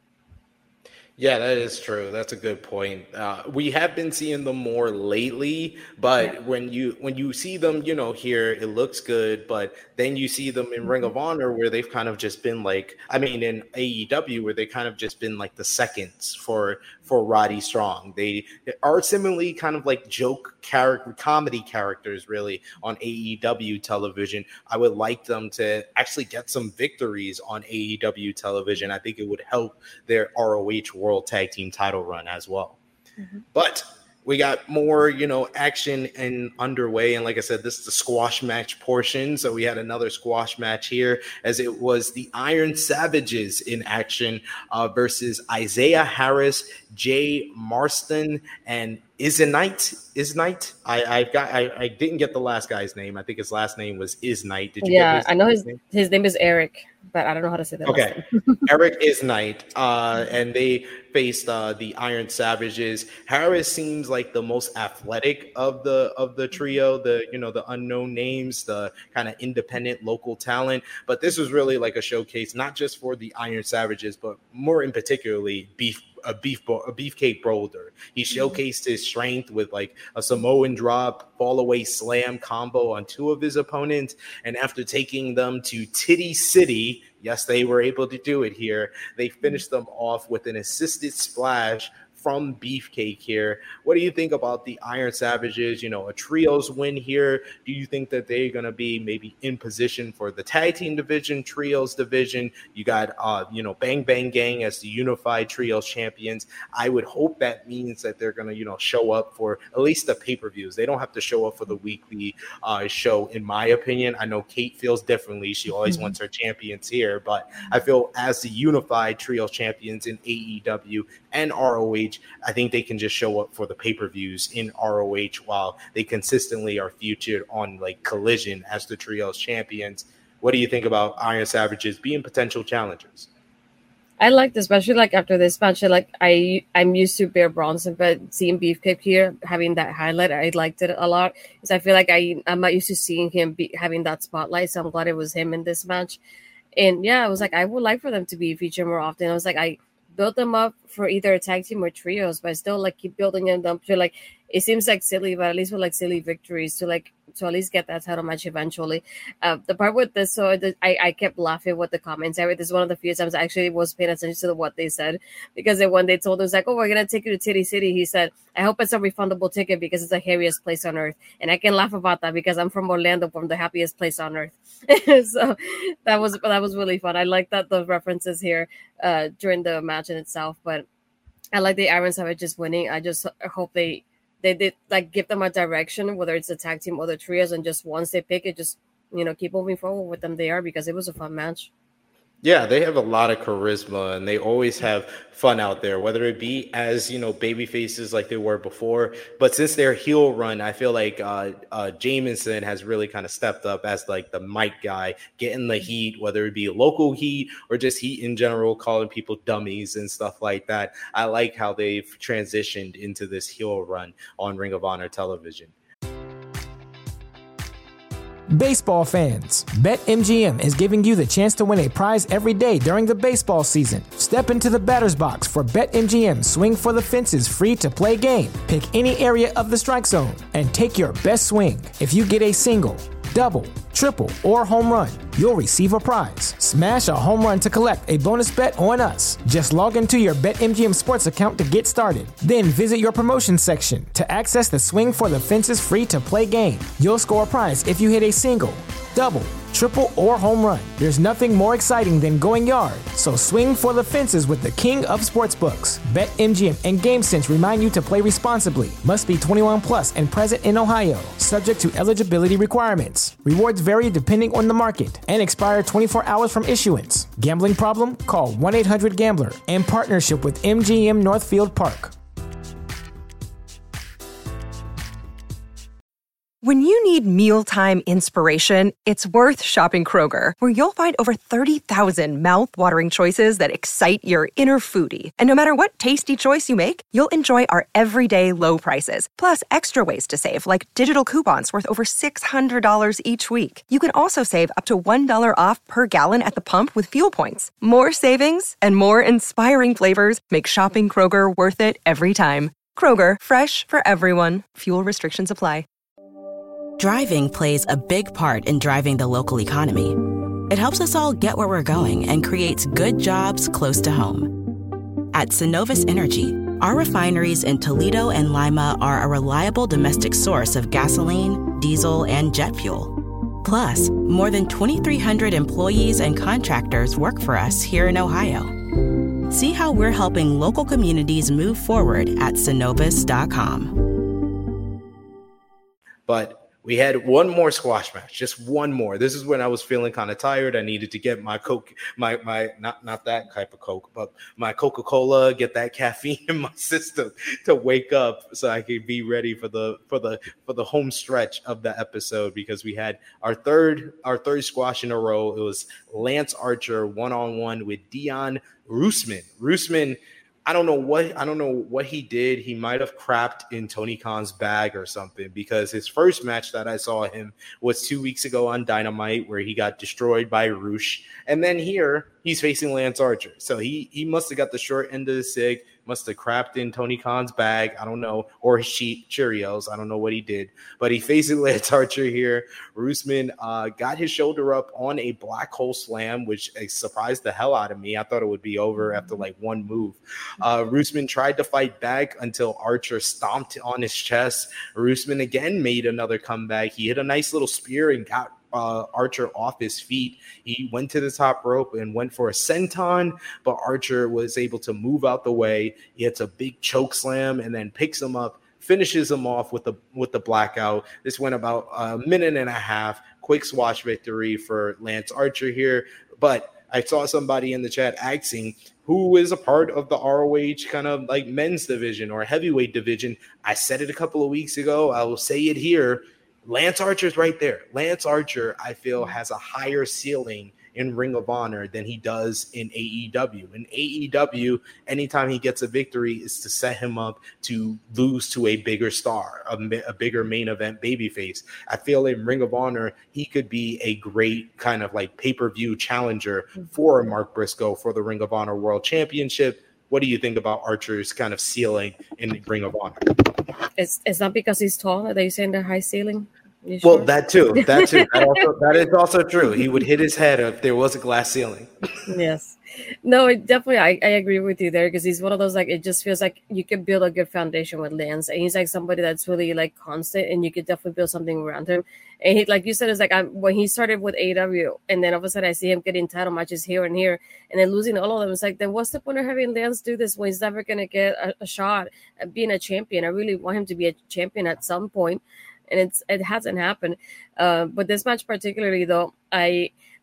Yeah, that is true. That's a good point. Uh, we have been seeing them more lately, but yeah. when you when you see them, you know, here, it looks good. But then you see them in mm-hmm. Ring of Honor, where they've kind of just been like, I mean, in A E W, where they kind of just been like the seconds for for Roddy Strong. They are similarly kind of like joke character, comedy characters, really, on A E W television. I would like them to actually get some victories on A E W television. I think it would help their R O H World World Tag Team title run as well. Mm-hmm. But we got more, you know, action and underway. And like I said, this is the squash match portion. So we had another squash match here, as it was the Iron Savages in action uh, versus Isaiah Harris, Jay Marston, and Isnite. Isnite. I I got. I, I didn't get the last guy's name. I think his last name was Isnite. Did you? Yeah, get his I know his name? his name is Eric, but I don't know how to say that. Okay, Eric Isnite, uh, and they faced uh, the Iron Savages. Harris seems like the most athletic of the of the trio. The you know the unknown names, the kind of independent local talent. But this was really like a showcase, not just for the Iron Savages, but more in particularly Beef. A beef, a beefcake Boulder. He showcased his strength with like a Samoan drop, fall away slam combo on two of his opponents. And after taking them to Titty City, yes, they were able to do it here. They finished them off with an assisted splash from Beefcake here. What do you think about the Iron Savages? You know, a trios win here. Do you think that they're going to be maybe in position for the tag team division, trios division? You got, uh, you know, Bang Bang Gang as the unified trios champions. I would hope that means that they're going to, you know, show up for at least the pay-per-views. They don't have to show up for the weekly uh, show, in my opinion. I know Kate feels differently. She always mm-hmm. wants her champions here, but I feel as the unified trios champions in A E W and R O H, I think they can just show up for the pay-per-views in R O H while they consistently are featured on like Collision as the trios champions. What do you think about Iron Savages being potential challengers? I liked, especially like after this match, like I I'm used to Bear Bronson, but seeing Beefcake here having that highlight, I liked it a lot because I feel like I I'm not used to seeing him be, having that spotlight. So I'm glad it was him in this match. And yeah, I was like, I would like for them to be featured more often. I was like, I build them up for either a tag team or trios, but I still like keep building them up to like, it seems like silly, but at least with like silly victories to like to at least get that title match eventually. Uh, the part with this, so the, I, I kept laughing with the commentary. This is one of the few times I actually was paying attention to what they said, because then when they told us like, oh, we're gonna take you to Titty City, he said, I hope it's a refundable ticket because it's the hairiest place on earth. And I can laugh about that because I'm from Orlando, from the happiest place on earth. So that was that was really fun. I like that the references here uh, during the match in itself, but I like the Iron Savages winning. I just hope they they did like give them a direction, whether it's a tag team or the trios, and just once they pick it, just you know keep moving forward with them there because it was a fun match. Yeah, they have a lot of charisma and they always have fun out there, whether it be as, you know, baby faces like they were before. But since their heel run, I feel like uh, uh, Jameson has really kind of stepped up as like the mic guy, getting the heat, whether it be local heat or just heat in general, calling people dummies and stuff like that. I like how they've transitioned into this heel run on Ring of Honor television. Baseball fans, BetMGM is giving you the chance to win a prize every day during the baseball season. Step into the batter's box for BetMGM Swing for the Fences free-to-play game. Pick any area of the strike zone and take your best swing. If you get a single, double, triple, or home run, you'll receive a prize. Smash a home run to collect a bonus bet on us. Just log into your BetMGM Sports account to get started. Then visit your promotion section to access the Swing for the Fences free-to-play game. You'll score a prize if you hit a single, double, triple, or home run. There's nothing more exciting than going yard, so swing for the fences with the king of sportsbooks. BetMGM and GameSense remind you to play responsibly. Must be twenty-one plus and present in Ohio, subject to eligibility requirements. Rewards vary depending on the market and expire twenty-four hours from issuance. Gambling problem? Call one eight hundred gambler in partnership with M G M Northfield Park. When you need mealtime inspiration, it's worth shopping Kroger, where you'll find over thirty thousand mouth-watering choices that excite your inner foodie. And no matter what tasty choice you make, you'll enjoy our everyday low prices, plus extra ways to save, like digital coupons worth over six hundred dollars each week. You can also save up to one dollar off per gallon at the pump with fuel points. More savings and more inspiring flavors make shopping Kroger worth it every time. Kroger, fresh for everyone. Fuel restrictions apply. Driving plays a big part in driving the local economy. It helps us all get where we're going and creates good jobs close to home. At Synovus Energy, our refineries in Toledo and Lima are a reliable domestic source of gasoline, diesel, and jet fuel. Plus, more than twenty-three hundred employees and contractors work for us here in Ohio. See how we're helping local communities move forward at synovus dot com. But we had one more squash match, just one more. This is when I was feeling kind of tired. I needed to get my Coke, my my not not that type of Coke, but my Coca-Cola, get that caffeine in my system to wake up so I could be ready for the for the for the home stretch of the episode, because we had our third our third squash in a row. It was Lance Archer one-on-one with Dion Roosman. Roosman, I don't know what I don't know what he did. He might have crapped in Tony Khan's bag or something, because his first match that I saw him was two weeks ago on Dynamite, where he got destroyed by Roosh. And then here he's facing Lance Archer. So he he must have got the short end of the stick, must have crapped in Tony Khan's bag. I don't know, or his sheet Cheerios. I don't know what he did, but he facing Lance Archer here. Roosman uh, got his shoulder up on a black hole slam, which surprised the hell out of me. I thought it would be over after like one move. Uh, Roosman tried to fight back until Archer stomped on his chest. Roosman again made another comeback. He hit a nice little spear and got Uh, Archer off his feet. He went to the top rope and went for a senton, but Archer was able to move out the way. He hits a big choke slam and then picks him up, finishes him off with the with the blackout. This went about a minute and a half. Quick squash victory for Lance Archer here. But I saw somebody in the chat asking who is a part of the R O H kind of like men's division or heavyweight division. I said it a couple of weeks ago. I will say it here. Lance Archer's right there. Lance Archer, I feel, has a higher ceiling in Ring of Honor than he does in A E W. In A E W, anytime he gets a victory is to set him up to lose to a bigger star, a, a bigger main event babyface. I feel in Ring of Honor, he could be a great kind of like pay-per-view challenger for Mark Briscoe for the Ring of Honor World Championship. What do you think about Archer's kind of ceiling in Ring of Honor? It's it's not because he's tall that you're saying the high ceiling? You well, sure? that too. That too. That, also, that is also true. He would hit his head if there was a glass ceiling. Yes. No, it definitely, I, I agree with you there, because he's one of those, like, it just feels like you could build a good foundation with Lance. And he's like somebody that's really, like, constant, and you could definitely build something around him. And he, like you said, it's like I'm, when he started with A E W, and then all of a sudden I see him getting title matches here and here, and then losing all of them. It's like, then what's the point of having Lance do this when he's never going to get a, a shot at being a champion? I really want him to be a champion at some point, and it's it hasn't happened. Uh, but this match particularly, though, I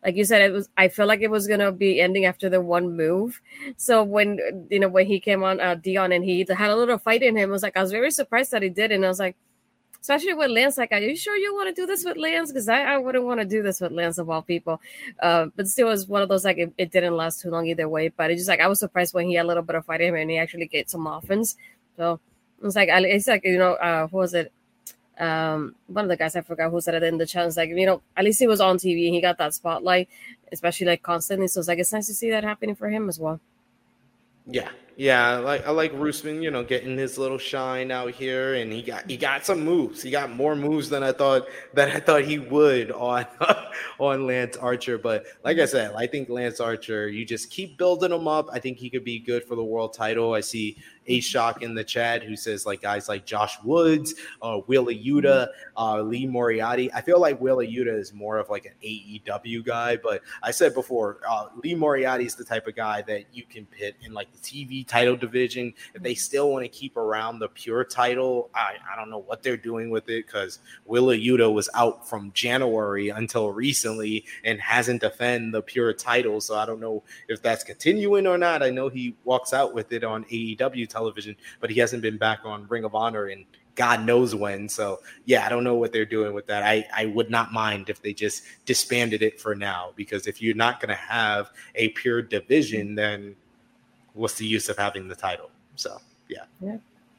like you said, it was. I felt like it was gonna be ending after the one move. So when you know when he came on uh, Dion and he had a little fight in him, I was like, I was very surprised that he did, and I was like, especially with Lance, like, are you sure you want to do this with Lance? Because I, I wouldn't want to do this with Lance of all people. Uh, but still, it was one of those like it, it didn't last too long either way. But it's just like I was surprised when he had a little bit of fight in him and he actually get some offense. So it was like it's like you know uh, who was it? Um, one of the guys I forgot who said it in the challenge, like, you know, at least he was on T V and he got that spotlight, especially like constantly. So it's like it's nice to see that happening for him as well. Yeah, yeah, I like I like Roosman, you know, getting his little shine out here, and he got he got some moves. He got more moves than I thought that I thought he would on on Lance Archer. But like I said, I think Lance Archer, you just keep building him up. I think he could be good for the world title. I see A-Shock in the chat who says like guys like Josh Woods, uh, Wheeler Yuta, uh, Lee Moriarty. I feel like Wheeler Yuta is more of like an A E W guy, but I said before, uh, Lee Moriarty is the type of guy that you can pit in like the T V title division. If they still want to keep around the pure title, I, I don't know what they're doing with it, because Wheeler Yuta was out from January until recently and hasn't defended the pure title, so I don't know if that's continuing or not. I know he walks out with it on A E W television, but he hasn't been back on Ring of Honor in God knows when. So yeah, I don't know what they're doing with that. I, I would not mind if they just disbanded it for now, because if you're not going to have a pure division, then what's the use of having the title? So yeah. Yeah.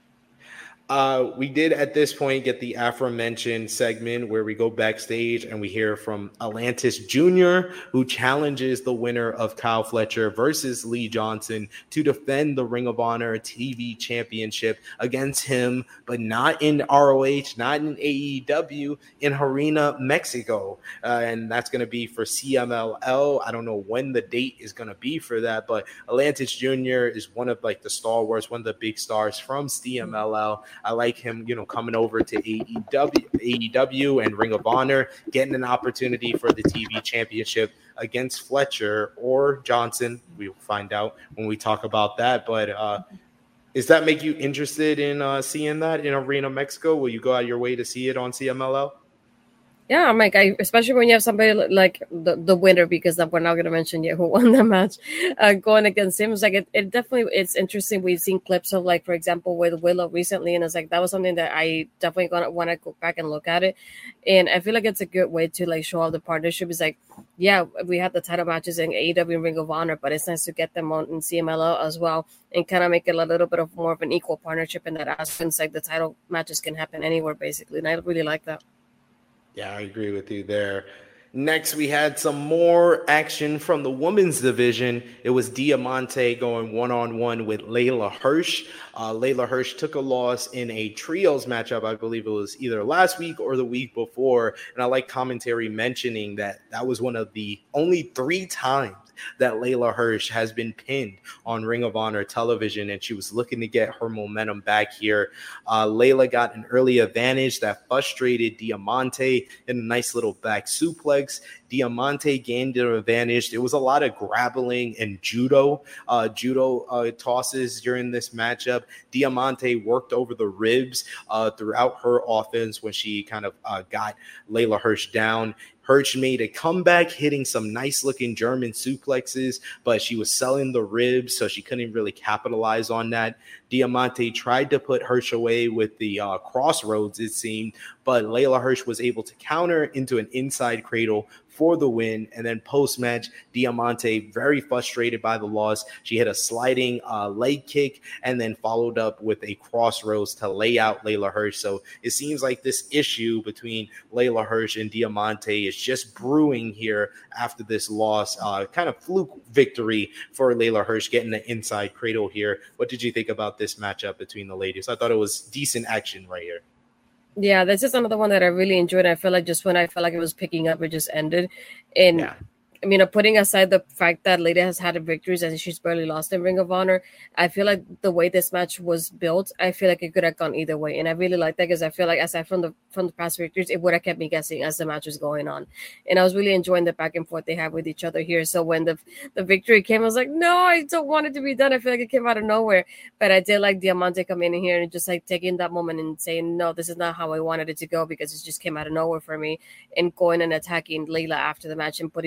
Uh, we did at this point get the aforementioned segment where we go backstage and we hear from Atlantis Junior, who challenges the winner of Kyle Fletcher versus Lee Johnson to defend the Ring of Honor T V championship against him, but not in R O H, not in A E W, in Harina, Mexico. Uh, and that's going to be for C M L L. I don't know when the date is going to be for that, but Atlantis Junior is one of like the stalwarts, one of the big stars from C M L L. I like him, you know, coming over to A E W, A E W and Ring of Honor, getting an opportunity for the T V championship against Fletcher or Johnson. We'll find out when we talk about that. But uh, does that make you interested in uh, seeing that in Arena Mexico? Will you go out of your way to see it on C M L L? Yeah, I'm like, I, especially when you have somebody like the, the winner, because we're not going to mention yet who won the match, uh, going against him. It's like, it, it definitely, it's interesting. We've seen clips of, like, for example, with Willow recently, and it's like, that was something that I definitely gonna want to go back and look at it. And I feel like it's a good way to, like, show off the partnership. It's like, yeah, we had the title matches in A E W and Ring of Honor, but it's nice to get them on in C M L L as well and kind of make it a little bit of more of an equal partnership in that aspect. It's like the title matches can happen anywhere, basically. And I really like that. Yeah, I agree with you there. Next, we had some more action from the women's division. It was Diamante going one-on-one with Layla Hirsch. Uh, Layla Hirsch took a loss in a trios matchup. I believe it was either last week or the week before. And I like commentary mentioning that that was one of the only three times that Layla Hirsch has been pinned on Ring of Honor television, and she was looking to get her momentum back here. Uh, Layla got an early advantage that frustrated Diamante in a nice little back suplex. Diamante gained an advantage. There was a lot of grappling and judo, uh, judo uh, tosses during this matchup. Diamante worked over the ribs uh, throughout her offense when she kind of uh, got Layla Hirsch down. Hirsch made a comeback, hitting some nice-looking German suplexes, but she was selling the ribs, so she couldn't really capitalize on that. Diamante tried to put Hirsch away with the uh, crossroads, it seemed, but Layla Hirsch was able to counter into an inside cradle for the win. And then post-match, Diamante, very frustrated by the loss, she hit a sliding uh, leg kick and then followed up with a crossroads to lay out Layla Hirsch. So it seems like this issue between Layla Hirsch and Diamante is just brewing here after this loss. Uh, kind of fluke victory for Layla Hirsch, getting the inside cradle here. What did you think about this matchup between the ladies? I thought it was decent action right here. Yeah, this is another one that I really enjoyed. I feel like just when I felt like it was picking up, it just ended. And yeah. I mean, putting aside the fact that Lita has had victories and she's barely lost in Ring of Honor, I feel like the way this match was built, I feel like it could have gone either way. And I really like that because I feel like aside from the from the past victories, it would have kept me guessing as the match was going on. And I was really enjoying the back and forth they have with each other here. So when the the victory came, I was like, no, I don't want it to be done. I feel like it came out of nowhere. But I did like Diamante coming in here and just like taking that moment and saying, no, this is not how I wanted it to go, because it just came out of nowhere for me, and going and attacking Layla after the match and putting like that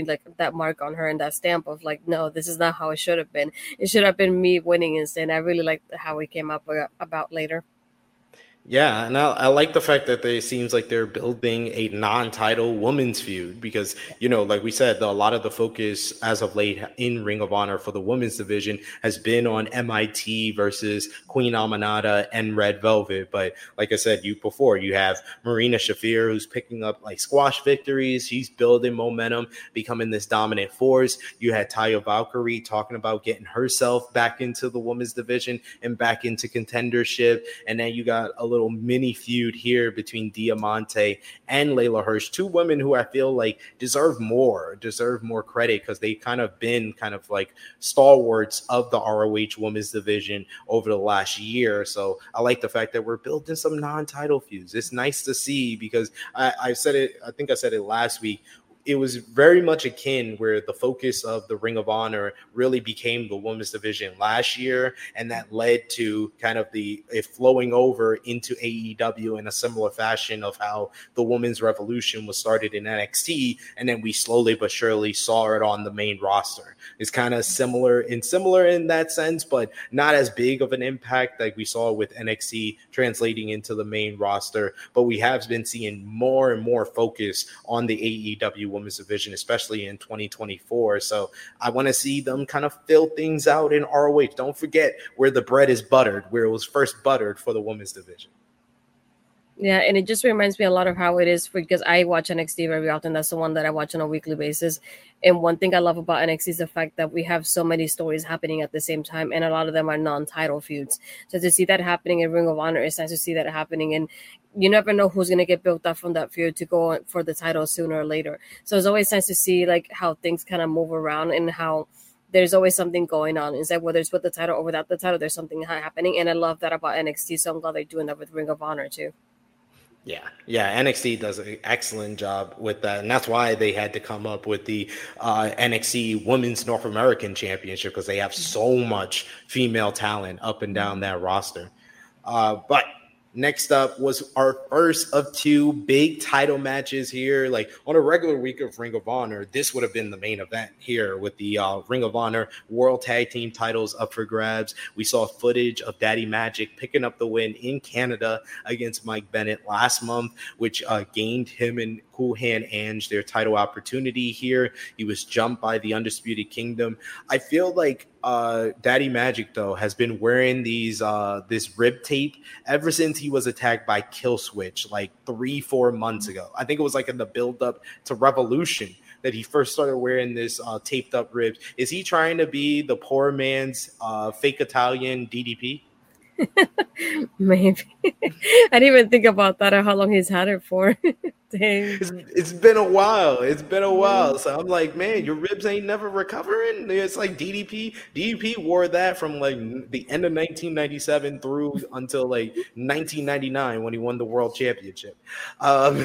that mark on her and that stamp of like, no, this is not how it should have been. It should have been me winning instead. I really liked how it came up about later. Yeah, and I, I like the fact that they, it seems like they're building a non-title women's feud because, you know, like we said, the, a lot of the focus as of late in Ring of Honor for the women's division has been on M I T versus Queen Aminata and Red Velvet. But like I said, you before, you have Marina Shafir, who's picking up like squash victories. She's building momentum, becoming this dominant force. You had Taya Valkyrie talking about getting herself back into the women's division and back into contendership. And then you got a little mini feud here between Diamante and Layla Hirsch, two women who I feel like deserve more, deserve more credit because they kind of been kind of like stalwarts of the R O H women's division over the last year. So I like the fact that we're building some non-title feuds. It's nice to see because I, I said it, I think I said it last week. It was very much akin where the focus of the Ring of Honor really became the women's division last year. And that led to kind of the it flowing over into A E W in a similar fashion of how the women's revolution was started in N X T. And then we slowly but surely saw it on the main roster. It's kind of similar in similar in that sense, but not as big of an impact like we saw with N X T translating into the main roster. But we have been seeing more and more focus on the A E W women's division, especially in twenty twenty-four. So I want to see them kind of fill things out in R O H. Don't forget where the bread is buttered, where it was first buttered for the women's division. Yeah, and it just reminds me a lot of how it is for, because I watch N X T very often. That's the one that I watch on a weekly basis. And one thing I love about N X T is the fact that we have so many stories happening at the same time, and a lot of them are non-title feuds. So to see that happening in Ring of Honor, it's nice to see that happening. And you never know who's going to get built up from that feud to go for the title sooner or later. So it's always nice to see like how things kind of move around and how there's always something going on. It's like whether it's with the title or without the title, there's something happening. And I love that about N X T. So I'm glad they're doing that with Ring of Honor too. Yeah, yeah, N X T does an excellent job with that, and that's why they had to come up with the uh, N X T Women's North American Championship because they have so much female talent up and down that roster. Uh, but next up was our first of two big title matches here. Like on a regular week of Ring of Honor, this would have been the main event here with the uh, Ring of Honor World Tag Team titles up for grabs. We saw footage of Daddy Magic picking up the win in Canada against Mike Bennett last month, which uh, gained him and Cool Hand Ange their title opportunity here. He was jumped by the Undisputed Kingdom. I feel like uh, Daddy Magic, though, has been wearing these uh, this rib tape ever since he was attacked by Killswitch like three, four months ago. I think it was like in the build-up to Revolution that he first started wearing this uh, taped up ribs. Is he trying to be the poor man's uh, fake Italian D D P? Maybe. I didn't even think about that or how long he's had it for. Dang. It's, it's been a while. It's been a while. So I'm like, man, your ribs ain't never recovering. It's like D D P. D D P wore that from like the end of nineteen ninety-seven through until like nineteen ninety-nine when he won the world championship. Um,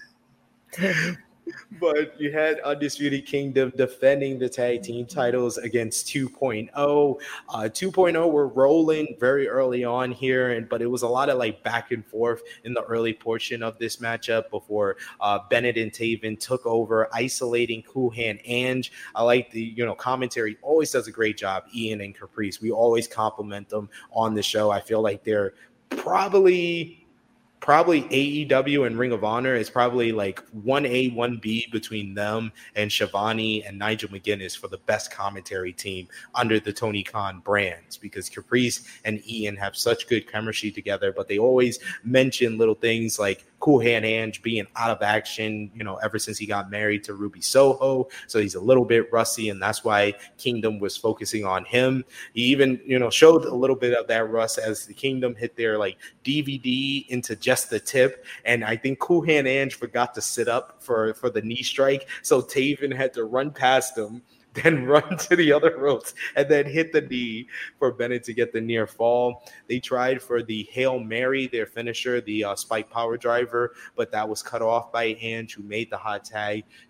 But you had Undisputed Kingdom defending the tag team titles against two point oh. Uh, two point oh were rolling very early on here, and but it was a lot of like back and forth in the early portion of this matchup before uh, Bennett and Taven took over, isolating Cool Hand Ange. I like the you know commentary always does a great job. Ian and Caprice, we always compliment them on the show. I feel like they're probably. Probably A E W and Ring of Honor is probably like one A, one B between them and Shivani and Nigel McGuinness for the best commentary team under the Tony Khan brands, because Caprice and Ian have such good chemistry together, but they always mention little things like Cool Hand Ange being out of action, you know, ever since he got married to Ruby Soho. So he's a little bit rusty, and that's why Kingdom was focusing on him. He even, you know, showed a little bit of that rust as the Kingdom hit their like D V D into just the tip. And I think Cool Hand Ange forgot to sit up for, for the knee strike. So Taven had to run past him, then run to the other ropes, and then hit the knee for Bennett to get the near fall. They tried for the Hail Mary, their finisher, the uh, Spike Power Driver, but that was cut off by Ange, who made the hot tag.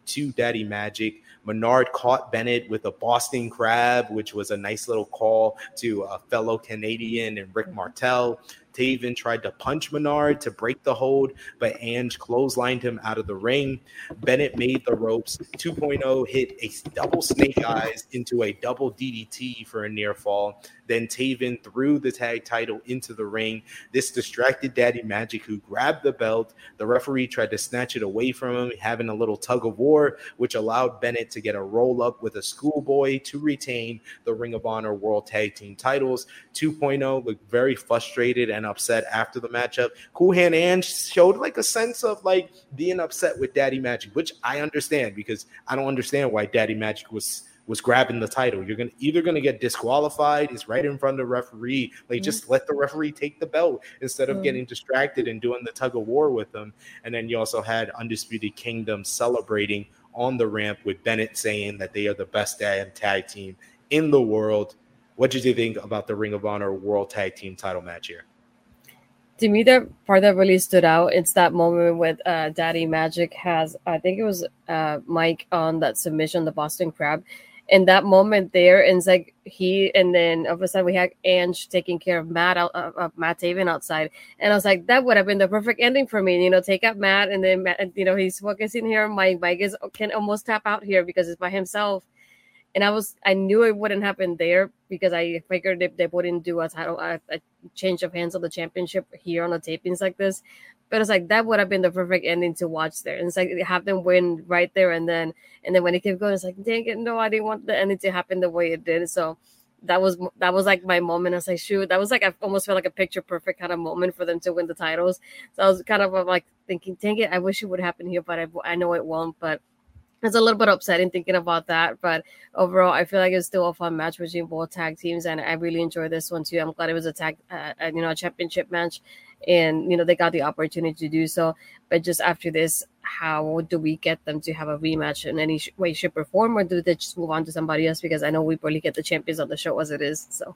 to Daddy Magic. Menard caught Bennett with a Boston Crab, which was a nice little call to a fellow Canadian and Rick Martel. Taven tried to punch Menard to break the hold, but Ange clotheslined him out of the ring. Bennett made the ropes. two point oh hit a double snake eyes into a double D D T for a near fall. Then Taven threw the tag title into the ring. This distracted Daddy Magic, who grabbed the belt. The referee tried to snatch it away from him, having a little tug of war, which allowed Bennett to get a roll-up with a schoolboy to retain the Ring of Honor World Tag Team titles. two point oh looked very frustrated and upset after the matchup. Cool Hand Ange showed like a sense of like being upset with Daddy Magic, which I understand, because I don't understand why Daddy Magic was was grabbing the title. You're gonna either gonna get disqualified. It's right in front of the referee. Like, mm-hmm. just let the referee take the belt instead of mm-hmm. getting distracted and doing the tug of war with them. And then you also had Undisputed Kingdom celebrating on the ramp with Bennett saying that they are the best damn tag team in the world. What did you think about the Ring of Honor World Tag Team title match here? To me, the part that really stood out, it's that moment with uh, Daddy Magic has, I think it was uh, Mike on that submission, the Boston Crab. In that moment there, and it's like he, and then all of a sudden we had Ange taking care of Matt out of uh, Matt Taven outside, and I was like, that would have been the perfect ending for me. You know, take out Matt, and then Matt, you know, he's focusing here. Mike, Mike is can almost tap out here because it's by himself. And I was, I knew it wouldn't happen there because I figured they, they wouldn't do a title, a, a change of hands of the championship here on the tapings like this. But it's like, that would have been the perfect ending to watch there. And it's like, have them win right there. And then, and then when it kept going, it's like, dang it, no, I didn't want the ending to happen the way it did. So that was, that was like my moment. I was like, shoot, that was like, I almost felt like a picture perfect kind of moment for them to win the titles. So I was kind of like thinking, dang it, I wish it would happen here, but I, I know it won't. But it's a little bit upsetting thinking about that, but overall, I feel like it's still a fun match between both tag teams, and I really enjoyed this one too. I'm glad it was a tag, uh, you know, a championship match, and you know they got the opportunity to do so. But just after this, how do we get them to have a rematch in any way, shape, or form, or do they just move on to somebody else? Because I know we barely get the champions on the show as it is, so.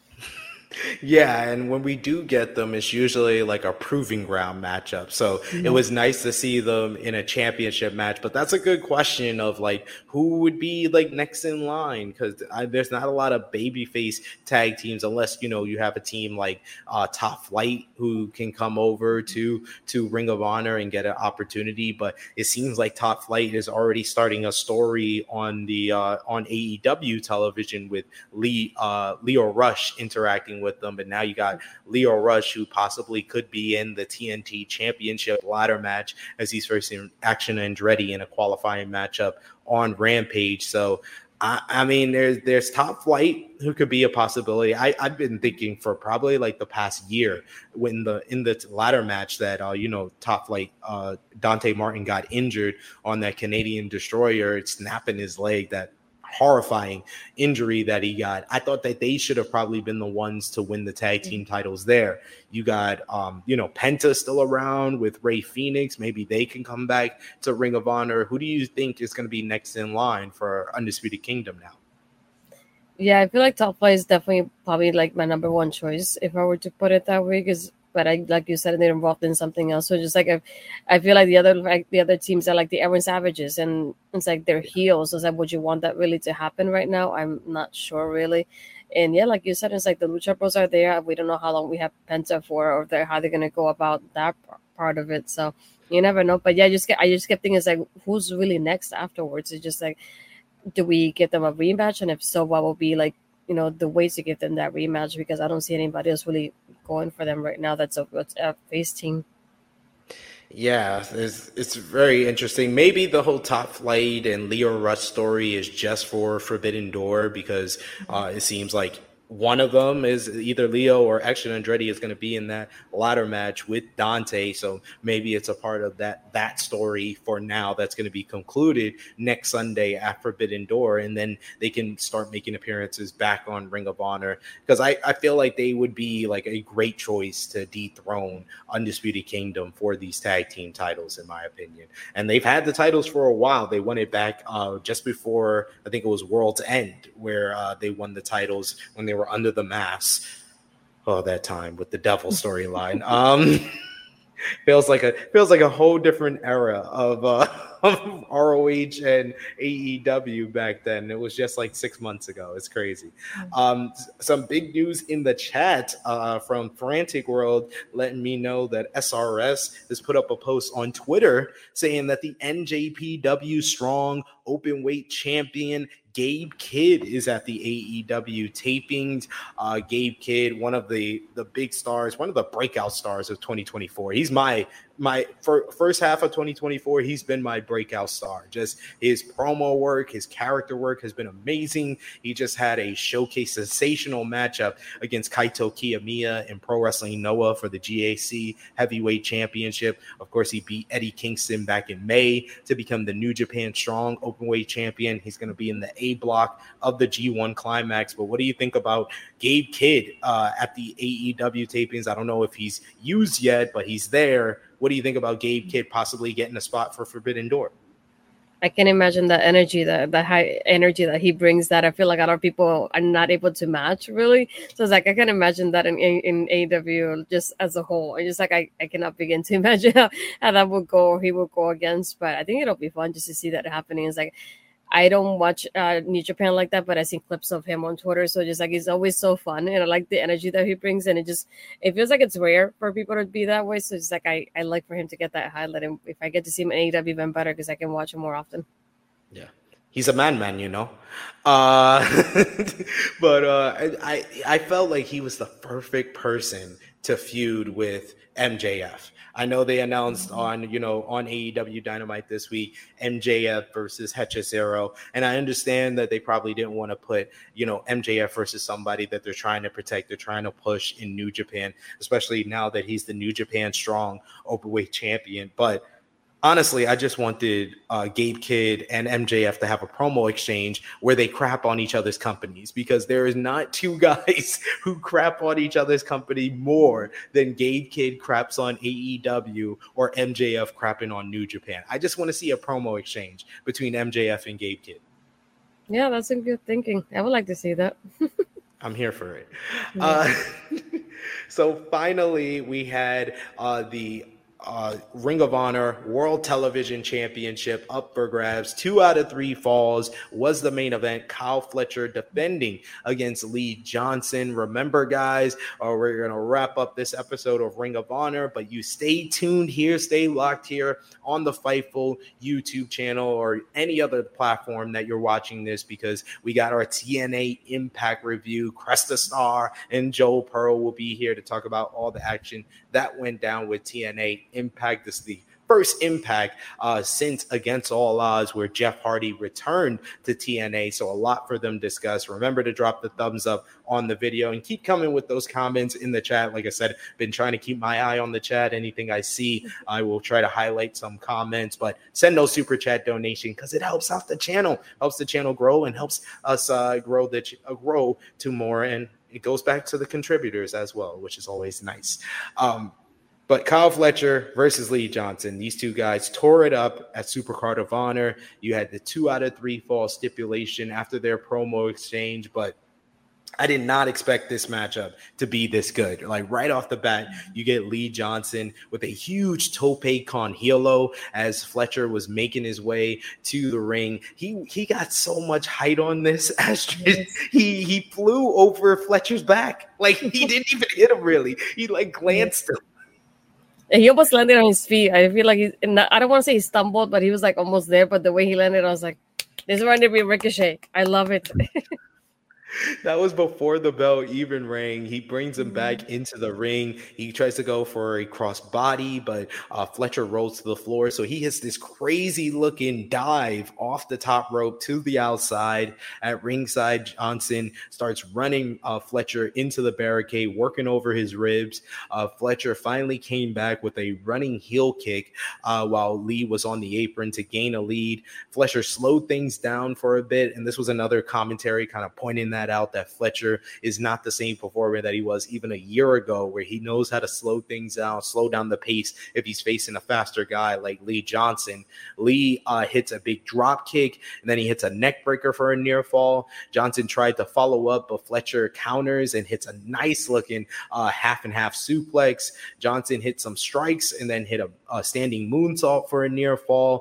Yeah, and when we do get them, it's usually like a proving ground matchup. So mm-hmm. it was nice to see them in a championship match. But that's a good question of like who would be like next in line, because there's not a lot of babyface tag teams unless, you know, you have a team like uh, Top Flight who can come over to to Ring of Honor and get an opportunity. But it seems like Top Flight is already starting a story on the uh, on A E W television with Lee uh, Leo Rush interacting with them, but now you got Leo Rush, who possibly could be in the T N T Championship ladder match as he's facing Action Andretti in a qualifying matchup on Rampage. So, I, I mean, there's there's Top Flight who could be a possibility. I, I've been thinking for probably like the past year when the in the ladder match that uh, you know Top Flight uh, Dante Martin got injured on that Canadian Destroyer, snapping his leg. That horrifying injury that he got. I thought that they should have probably been the ones to win the tag team titles there. You got, um, you know, Penta still around with Ray Phoenix. Maybe they can come back to Ring of Honor. Who do you think is going to be next in line for Undisputed Kingdom now? Yeah, I feel like Top Flight is definitely probably like my number one choice if I were to put it that way, because but I, like you said, they're involved in something else. So just like I, I feel like the other like the other teams are like the Aaron Savages, and it's like they're heels. So it's like, would you want that really to happen right now? I'm not sure really. And yeah, like you said, it's like the Lucha Bros are there. We don't know how long we have Penta for, or they're, how they're gonna go about that part of it. So you never know. But yeah, I just get I just kept thinking, it's like, who's really next afterwards? It's just like, do we get them a rematch? And if so, what will be like, you know, the ways to give them that rematch? Because I don't see anybody else really going for them right now. That's a, a face team. Yeah, it's, it's very interesting. Maybe the whole Top Flight and Leo Rush story is just for Forbidden Door, because uh, it seems like one of them is either Leo or Action Andretti is going to be in that ladder match with Dante. So maybe it's a part of that that story for now that's going to be concluded next Sunday at Forbidden Door. And then they can start making appearances back on Ring of Honor, because I, I feel like they would be like a great choice to dethrone Undisputed Kingdom for these tag team titles, in my opinion. And they've had the titles for a while. They won it back uh, just before, I think it was World's End, where uh, they won the titles when they were under the mask. Oh, that time with the devil storyline. Um, feels like a feels like a whole different era of uh, R O H and A E W back then. It was just like six months ago. It's crazy. Um, some big news in the chat uh, from Frantic World letting me know that S R S has put up a post on Twitter saying that the N J P W Strong Openweight Champion Gabe Kidd is at the A E W tapings. Uh, Gabe Kidd, one of the, the big stars, one of the breakout stars of twenty twenty-four. He's my my for, first half of twenty twenty-four. He's been my breakout star. Just his promo work, his character work has been amazing. He just had a showcase sensational matchup against Kaito Kiyomiya in Pro Wrestling Noah for the G A C Heavyweight Championship. Of course, he beat Eddie Kingston back in May to become the New Japan Strong Openweight Champion. He's going to be in the A block of the G one Climax. But what do you think about Gabe Kidd uh, at the A E W tapings? I don't know if he's used yet, but he's there. What do you think about Gabe Kidd possibly getting a spot for Forbidden Door? I can imagine the energy, that the high energy that he brings, that I feel like a lot of people are not able to match, really. So it's like I can imagine that in in A E W just as a whole. It's just like I, I cannot begin to imagine how, how that would go, or he would go against. But I think it'll be fun just to see that happening. It's like I don't watch uh, New Japan like that, but I see clips of him on Twitter. So just like he's always so fun, and I like the energy that he brings. And it just it feels like it's rare for people to be that way. So it's like I, I like for him to get that highlight. And if I get to see him in A E W, even better, because I can watch him more often. Yeah, he's a man, man, you know. Uh, but uh, I I felt like he was the perfect person to feud with M J F. I know they announced on, you know, on A E W Dynamite this week, M J F versus Hechicero. And I understand that they probably didn't want to put, you know, M J F versus somebody that they're trying to protect, they're trying to push in New Japan, especially now that he's the New Japan Strong Openweight Champion. But honestly, I just wanted uh, Gabe Kidd and M J F to have a promo exchange where they crap on each other's companies, because there is not two guys who crap on each other's company more than Gabe Kidd craps on A E W or M J F crapping on New Japan. I just want to see a promo exchange between M J F and Gabe Kidd. Yeah, that's some good thinking. I would like to see that. I'm here for it. Yeah. Uh, so finally, we had uh, the Uh, Ring of Honor World Television Championship up for grabs. Two out of three falls was the main event. Kyle Fletcher defending against Lee Johnson. Remember, guys, uh, we're going to wrap up this episode of Ring of Honor, but you stay tuned here, stay locked here on the Fightful YouTube channel or any other platform that you're watching this, because we got our T N A Impact review. Cresta Star and Joel Pearl will be here to talk about all the action that went down with T N A Impact. This is the first Impact uh, since Against All Odds, where Jeff Hardy returned to T N A. So a lot for them to discuss. Remember to drop the thumbs up on the video and keep coming with those comments in the chat. Like I said, been trying to keep my eye on the chat. Anything I see, I will try to highlight some comments, but send those super chat donation, because it helps out the channel, helps the channel grow, and helps us uh, grow the ch- uh, grow to more. And it goes back to the contributors as well, which is always nice. Um, But Kyle Fletcher versus Lee Johnson, these two guys tore it up at Supercard of Honor. You had the two out of three fall stipulation after their promo exchange, but I did not expect this matchup to be this good. Like right off the bat, you get Lee Johnson with a huge tope con hilo as Fletcher was making his way to the ring. He he got so much height on this. Astrid, he he flew over Fletcher's back. Like he didn't even hit him really. He like glanced him. He almost landed on his feet. I feel like he's not, I don't want to say he stumbled, but he was like almost there. But the way he landed, I was like, this is going to be a ricochet. I love it. That was before the bell even rang. He brings him back into the ring. He tries to go for a cross body, but uh, Fletcher rolls to the floor. So he hits this crazy looking dive off the top rope to the outside. At ringside, Johnson starts running uh, Fletcher into the barricade, working over his ribs. Uh, Fletcher finally came back with a running heel kick uh, while Lee was on the apron to gain a lead. Fletcher slowed things down for a bit, and this was another commentary kind of pointing that out, that Fletcher is not the same performer that he was even a year ago, where he knows how to slow things down, slow down the pace if he's facing a faster guy like Lee Johnson. Lee uh, hits a big drop kick, and then he hits a neck breaker for a near fall. Johnson tried to follow up, but Fletcher counters and hits a nice looking uh, half and half suplex. Johnson hit some strikes and then hit a, a standing moonsault for a near fall.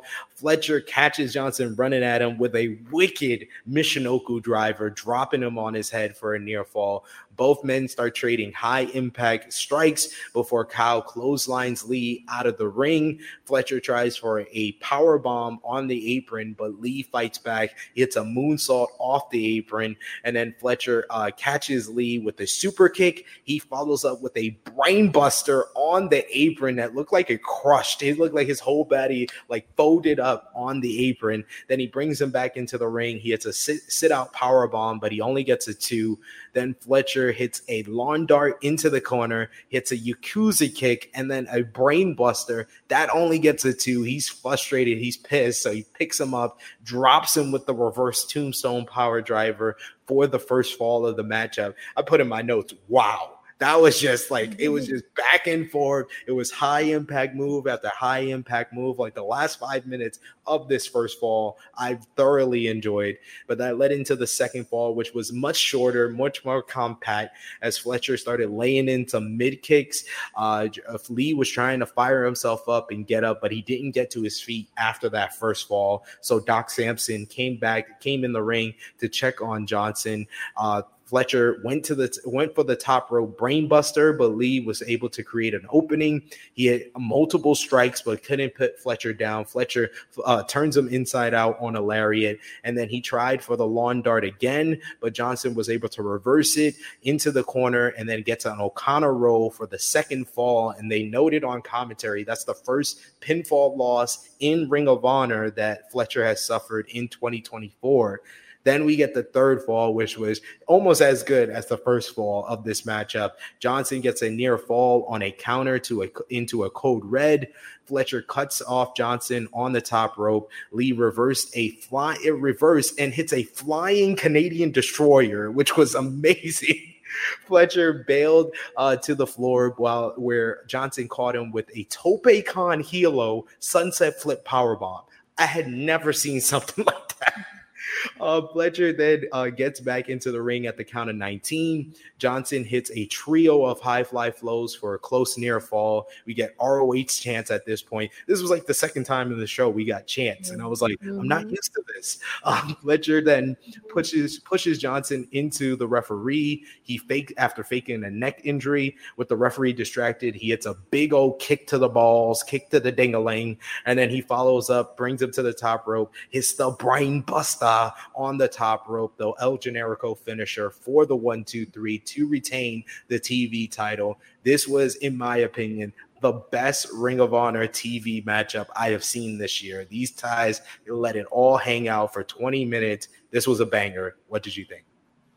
Fletcher catches Johnson running at him with a wicked Michinoku driver, dropping him on his head for a near fall. Both men start trading high impact strikes before Kyle clotheslines Lee out of the ring. Fletcher tries for a power bomb on the apron, but Lee fights back. Hits a moonsault off the apron, and then Fletcher uh, catches Lee with a super kick. He follows up with a brainbuster on the apron that looked like it crushed. It looked like his whole body like folded up on the apron. Then he brings him back into the ring. He hits a sit, sit out power bomb, but he only gets a two. Then Fletcher hits a lawn dart into the corner, hits a Yakuza kick, and then a brain buster. That only gets a two. He's frustrated. He's pissed. So he picks him up, drops him with the reverse tombstone power driver for the first fall of the matchup. I put in my notes, wow. That was just like, it was just back and forth. It was high impact move after high impact move. Like the last five minutes of this first fall, I thoroughly enjoyed. But that led into the second fall, which was much shorter, much more compact, as Fletcher started laying in some mid kicks. Uh, Lee was trying to fire himself up and get up, but he didn't get to his feet after that first fall. So Doc Sampson came back, came in the ring to check on Johnson. Uh, Fletcher went to the went for the top rope brainbuster, but Lee was able to create an opening. He had multiple strikes, but couldn't put Fletcher down. Fletcher uh, turns him inside out on a lariat, and then he tried for the lawn dart again, but Johnson was able to reverse it into the corner and then gets an O'Connor roll for the second fall. And they noted on commentary that's the first pinfall loss in Ring of Honor that Fletcher has suffered in twenty twenty-four. Then we get the third fall, which was almost as good as the first fall of this matchup. Johnson gets a near fall on a counter to a, into a code red. Fletcher cuts off Johnson on the top rope. Lee reversed a fly, it reversed and hits a flying Canadian destroyer, which was amazing. Fletcher bailed uh, to the floor while where Johnson caught him with a Tope Con Hilo sunset flip powerbomb. I had never seen something like that. Uh, Fletcher then uh, gets back into the ring at the count of nineteen. Johnson hits a trio of high fly flows for a close near fall. We get R O H chants at this point. This was like the second time in the show we got chants, and I was like, mm-hmm. I'm not used to this. Um, Fletcher then pushes pushes Johnson into the referee. He faked after faking a neck injury. With the referee distracted, he hits a big old kick to the balls, kick to the ding-a-ling, and then he follows up, brings him to the top rope, hits the brain buster on the top rope, though El Generico finisher for the one, two, three to retain the T V title. This was, in my opinion, the best Ring of Honor T V matchup I have seen this year. These ties let it all hang out for twenty minutes. This was a banger. What did you think?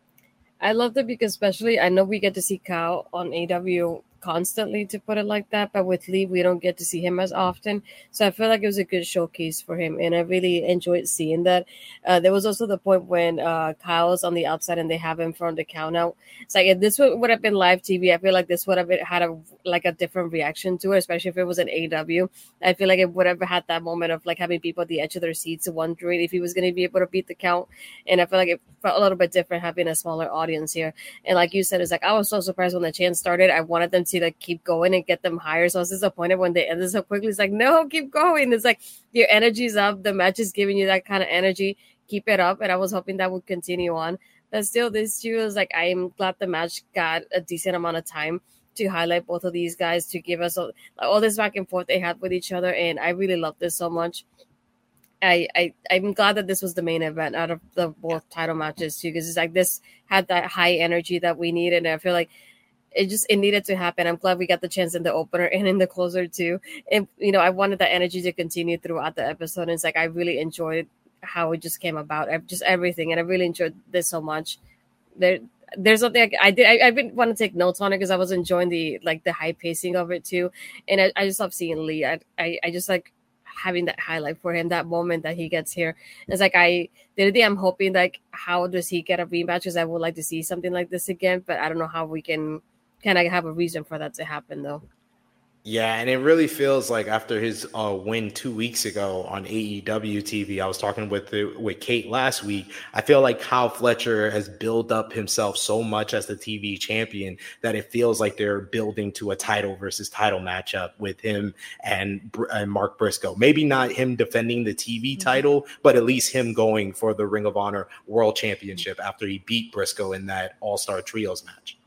I loved it because especially I know we get to see Kyle on A W constantly, to put it like that, but with Lee we don't get to see him as often, so I feel like it was a good showcase for him, and I really enjoyed seeing that. Uh, there was also the point when uh, Kyle is on the outside and they have him from the count out. It's like if this would, would have been live T V, I feel like this would have been, had a like a different reaction to it, especially if it was an A W. I feel like it would have had that moment of like having people at the edge of their seats wondering if he was going to be able to beat the count, and I feel like it felt a little bit different having a smaller audience here. And like you said, it's like I was so surprised when the chant started. I wanted them to like keep going and get them higher, so I was disappointed when they ended so quickly. It's like, no, keep going. It's like your energy's up, the match is giving you that kind of energy, keep it up, and I was hoping that would continue on. But still, this too is like, I'm glad the match got a decent amount of time to highlight both of these guys, to give us all, all this back and forth they had with each other, and I really love this so much. I, I, I'm glad that this was the main event out of the both title matches too, because it's like this had that high energy that we needed, and I feel like it just it needed to happen. I'm glad we got the chance in the opener and in the closer too. And you know, I wanted that energy to continue throughout the episode. And it's like I really enjoyed how it just came about, I, just everything, and I really enjoyed this so much. There, there's something I, I did. I, I didn't want to take notes on it because I was enjoying the like the high pacing of it too, and I, I just love seeing Lee. I, I, I just like having that highlight for him, that moment that he gets here. It's like I the I'm hoping like how does he get a rematch, because I would like to see something like this again, but I don't know how we can. Can I have a reason for that to happen, though? Yeah, and it really feels like after his uh, win two weeks ago on A E W T V, I was talking with the, with Kate last week. I feel like Kyle Fletcher has built up himself so much as the T V champion that it feels like they're building to a title versus title matchup with him and, and Mark Briscoe. Maybe not him defending the T V title, mm-hmm. but at least him going for the Ring of Honor World Championship after he beat Briscoe in that All-Star Trios match.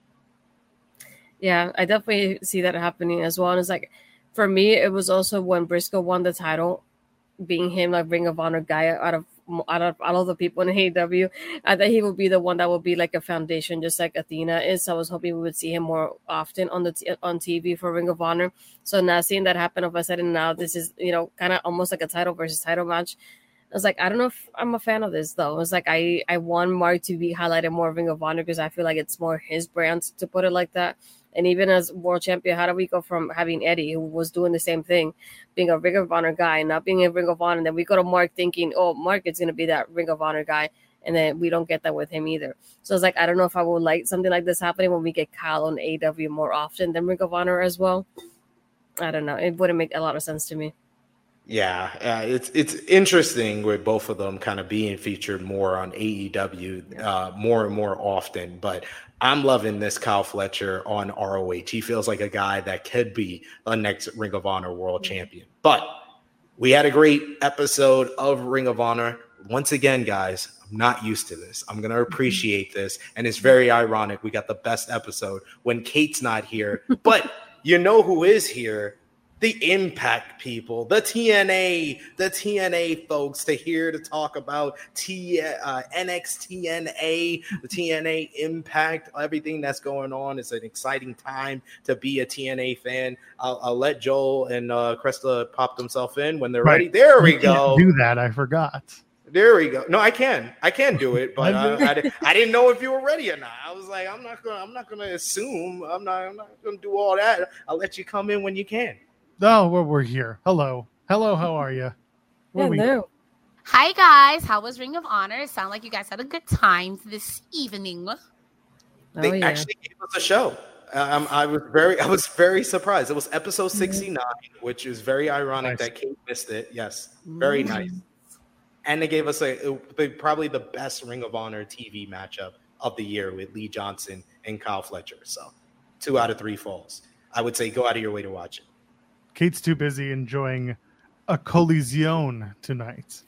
Yeah, I definitely see that happening as well. And it's like, for me, it was also when Briscoe won the title, being him like Ring of Honor guy out of out of all of the people in A E W, I thought he would be the one that would be like a foundation, just like Athena is. So I was hoping we would see him more often on the t- on T V for Ring of Honor. So now seeing that happen, all of a sudden now this is, you know, kind of almost like a title versus title match. I was like, I don't know if I'm a fan of this though. It's like I I want Mark to be highlighted more Ring of Honor because I feel like it's more his brand, to put it like that. And even as world champion, how do we go from having Eddie, who was doing the same thing, being a Ring of Honor guy, and not being a Ring of Honor, and then we go to Mark thinking, oh, Mark is going to be that Ring of Honor guy, and then we don't get that with him either. So it's like, I don't know if I would like something like this happening when we get Kyle on A E W more often than Ring of Honor as well. I don't know. It wouldn't make a lot of sense to me. Yeah, uh, it's it's interesting with both of them kind of being featured more on A E W uh, more and more often. But I'm loving this Kyle Fletcher on R O H. He feels like a guy that could be a next Ring of Honor world champion. But we had a great episode of Ring of Honor. Once again, guys, I'm not used to this. I'm going to appreciate this. And it's very ironic. We got the best episode when Kate's not here. But you know who is here? The Impact people, the T N A, the T N A folks, to here to talk about T, uh, N X T N A, the T N A Impact, everything that's going on. It's an exciting time to be a T N A fan. I'll, I'll let Joel and uh, Cresta pop themselves in when they're right. ready. There we you go. Can't do that. I forgot. There we go. No, I can. I can do it, but uh, I, I didn't know if you were ready or not. I was like, I'm not gonna. I'm not gonna assume. I'm not. I'm not gonna do all that. I'll let you come in when you can. Oh, well, we're here. Hello. Hello, how are you? Hello. Hi, guys. How was Ring of Honor? It sounded like you guys had a good time this evening. They oh, yeah. actually gave us a show. Um, I was very I was very surprised. It was episode sixty-nine, mm-hmm. which is very ironic nice. that Kate missed it. Yes, very mm-hmm. nice. And they gave us a, a probably the best Ring of Honor T V matchup of the year with Lee Johnson and Kyle Fletcher. So two out of three falls. I would say go out of your way to watch it. Kate's too busy enjoying a collision tonight.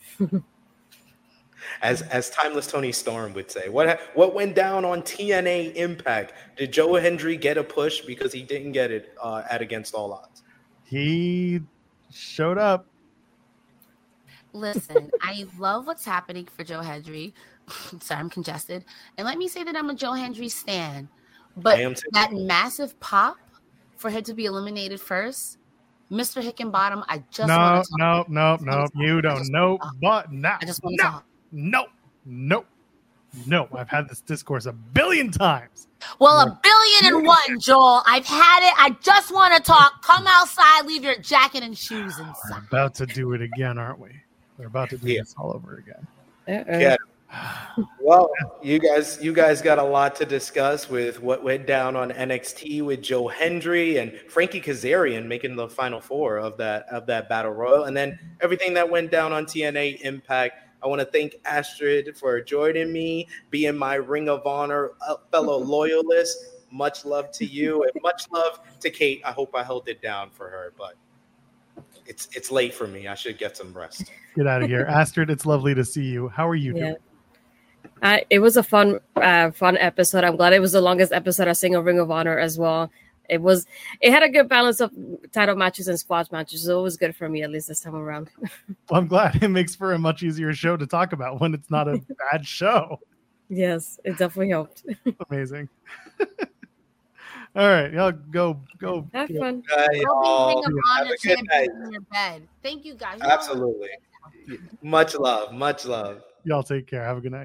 As as Timeless Tony Storm would say, what what went down on T N A Impact? Did Joe Hendry get a push because he didn't get it uh, at Against All Odds? He showed up. Listen, I love what's happening for Joe Hendry. Sorry, I'm congested. And let me say that I'm a Joe Hendry stan. But that massive pop for him to be eliminated first, Mister Hickenbottom, I just no, want to talk. No, no, no, you don't know, but now. I just want no, to talk. No, no, no. I've had this discourse a billion times. Well, a billion and one, Joel. I've had it. I just want to talk. Come outside. Leave your jacket and shoes inside. We're about to do it again, aren't we? We're about to do yeah. this all over again. Uh-oh. Yeah. Well, you guys, you guys got a lot to discuss with what went down on N X T with Joe Hendry and Frankie Kazarian making the final four of that of that battle royal, and then everything that went down on T N A Impact. I want to thank Astrid for joining me, being my Ring of Honor fellow loyalist. Much love to you, and much love to Kate. I hope I held it down for her, but it's it's late for me. I should get some rest. Get out of here, Astrid. It's lovely to see you. How are you yeah. doing? Uh, it was a fun, uh, fun episode. I'm glad it was the longest episode I've seen of Ring of Honor as well. It was, it had a good balance of title matches and squash matches, so it was good for me at least this time around. Well, I'm glad. It makes for a much easier show to talk about when it's not a bad show. Yes, it definitely helped. Amazing. All right, y'all go, go. Have go. fun. Hey, all. Ring of Honor champion in your bed. Thank you guys. Absolutely. Much love. Much love. Y'all take care. Have a good night.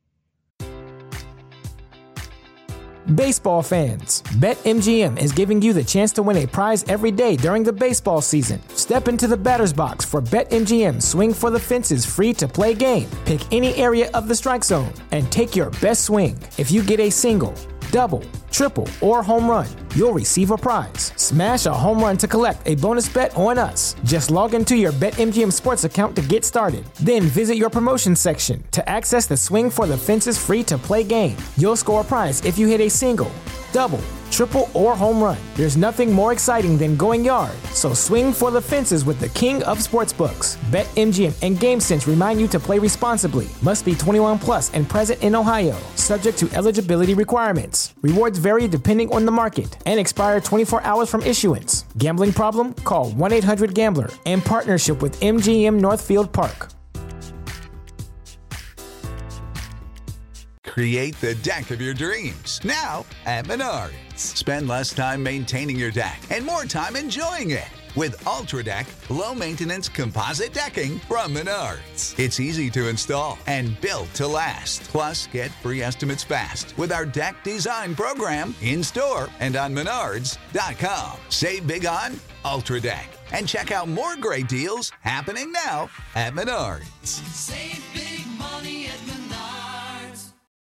Baseball fans, BetMGM is giving you the chance to win a prize every day during the baseball season. Step into the batter's box for BetMGM Swing for the Fences free-to-play game. Pick any area of the strike zone and take your best swing. If you get a single, double, triple, or home run, you'll receive a prize. Smash a home run to collect a bonus bet on us. Just log into your BetMGM Sports account to get started. Then visit your promotions section to access the Swing for the Fences free-to-play game. You'll score a prize if you hit a single, double, triple, or home run. There's nothing more exciting than going yard, so swing for the fences with the king of sportsbooks. BetMGM and GameSense remind you to play responsibly. Must be twenty-one plus and present in Ohio, subject to eligibility requirements. Rewards vary depending on the market and expire twenty-four hours from issuance. Gambling problem? Call one eight hundred gambler in partnership with M G M Northfield Park. Create the deck of your dreams now at Menards. Spend less time maintaining your deck and more time enjoying it with Ultra Deck low-maintenance composite decking from Menards. It's easy to install and built to last. Plus, get free estimates fast with our deck design program in-store and on menards dot com. Save big on Ultra Deck and check out more great deals happening now at Menards. Save big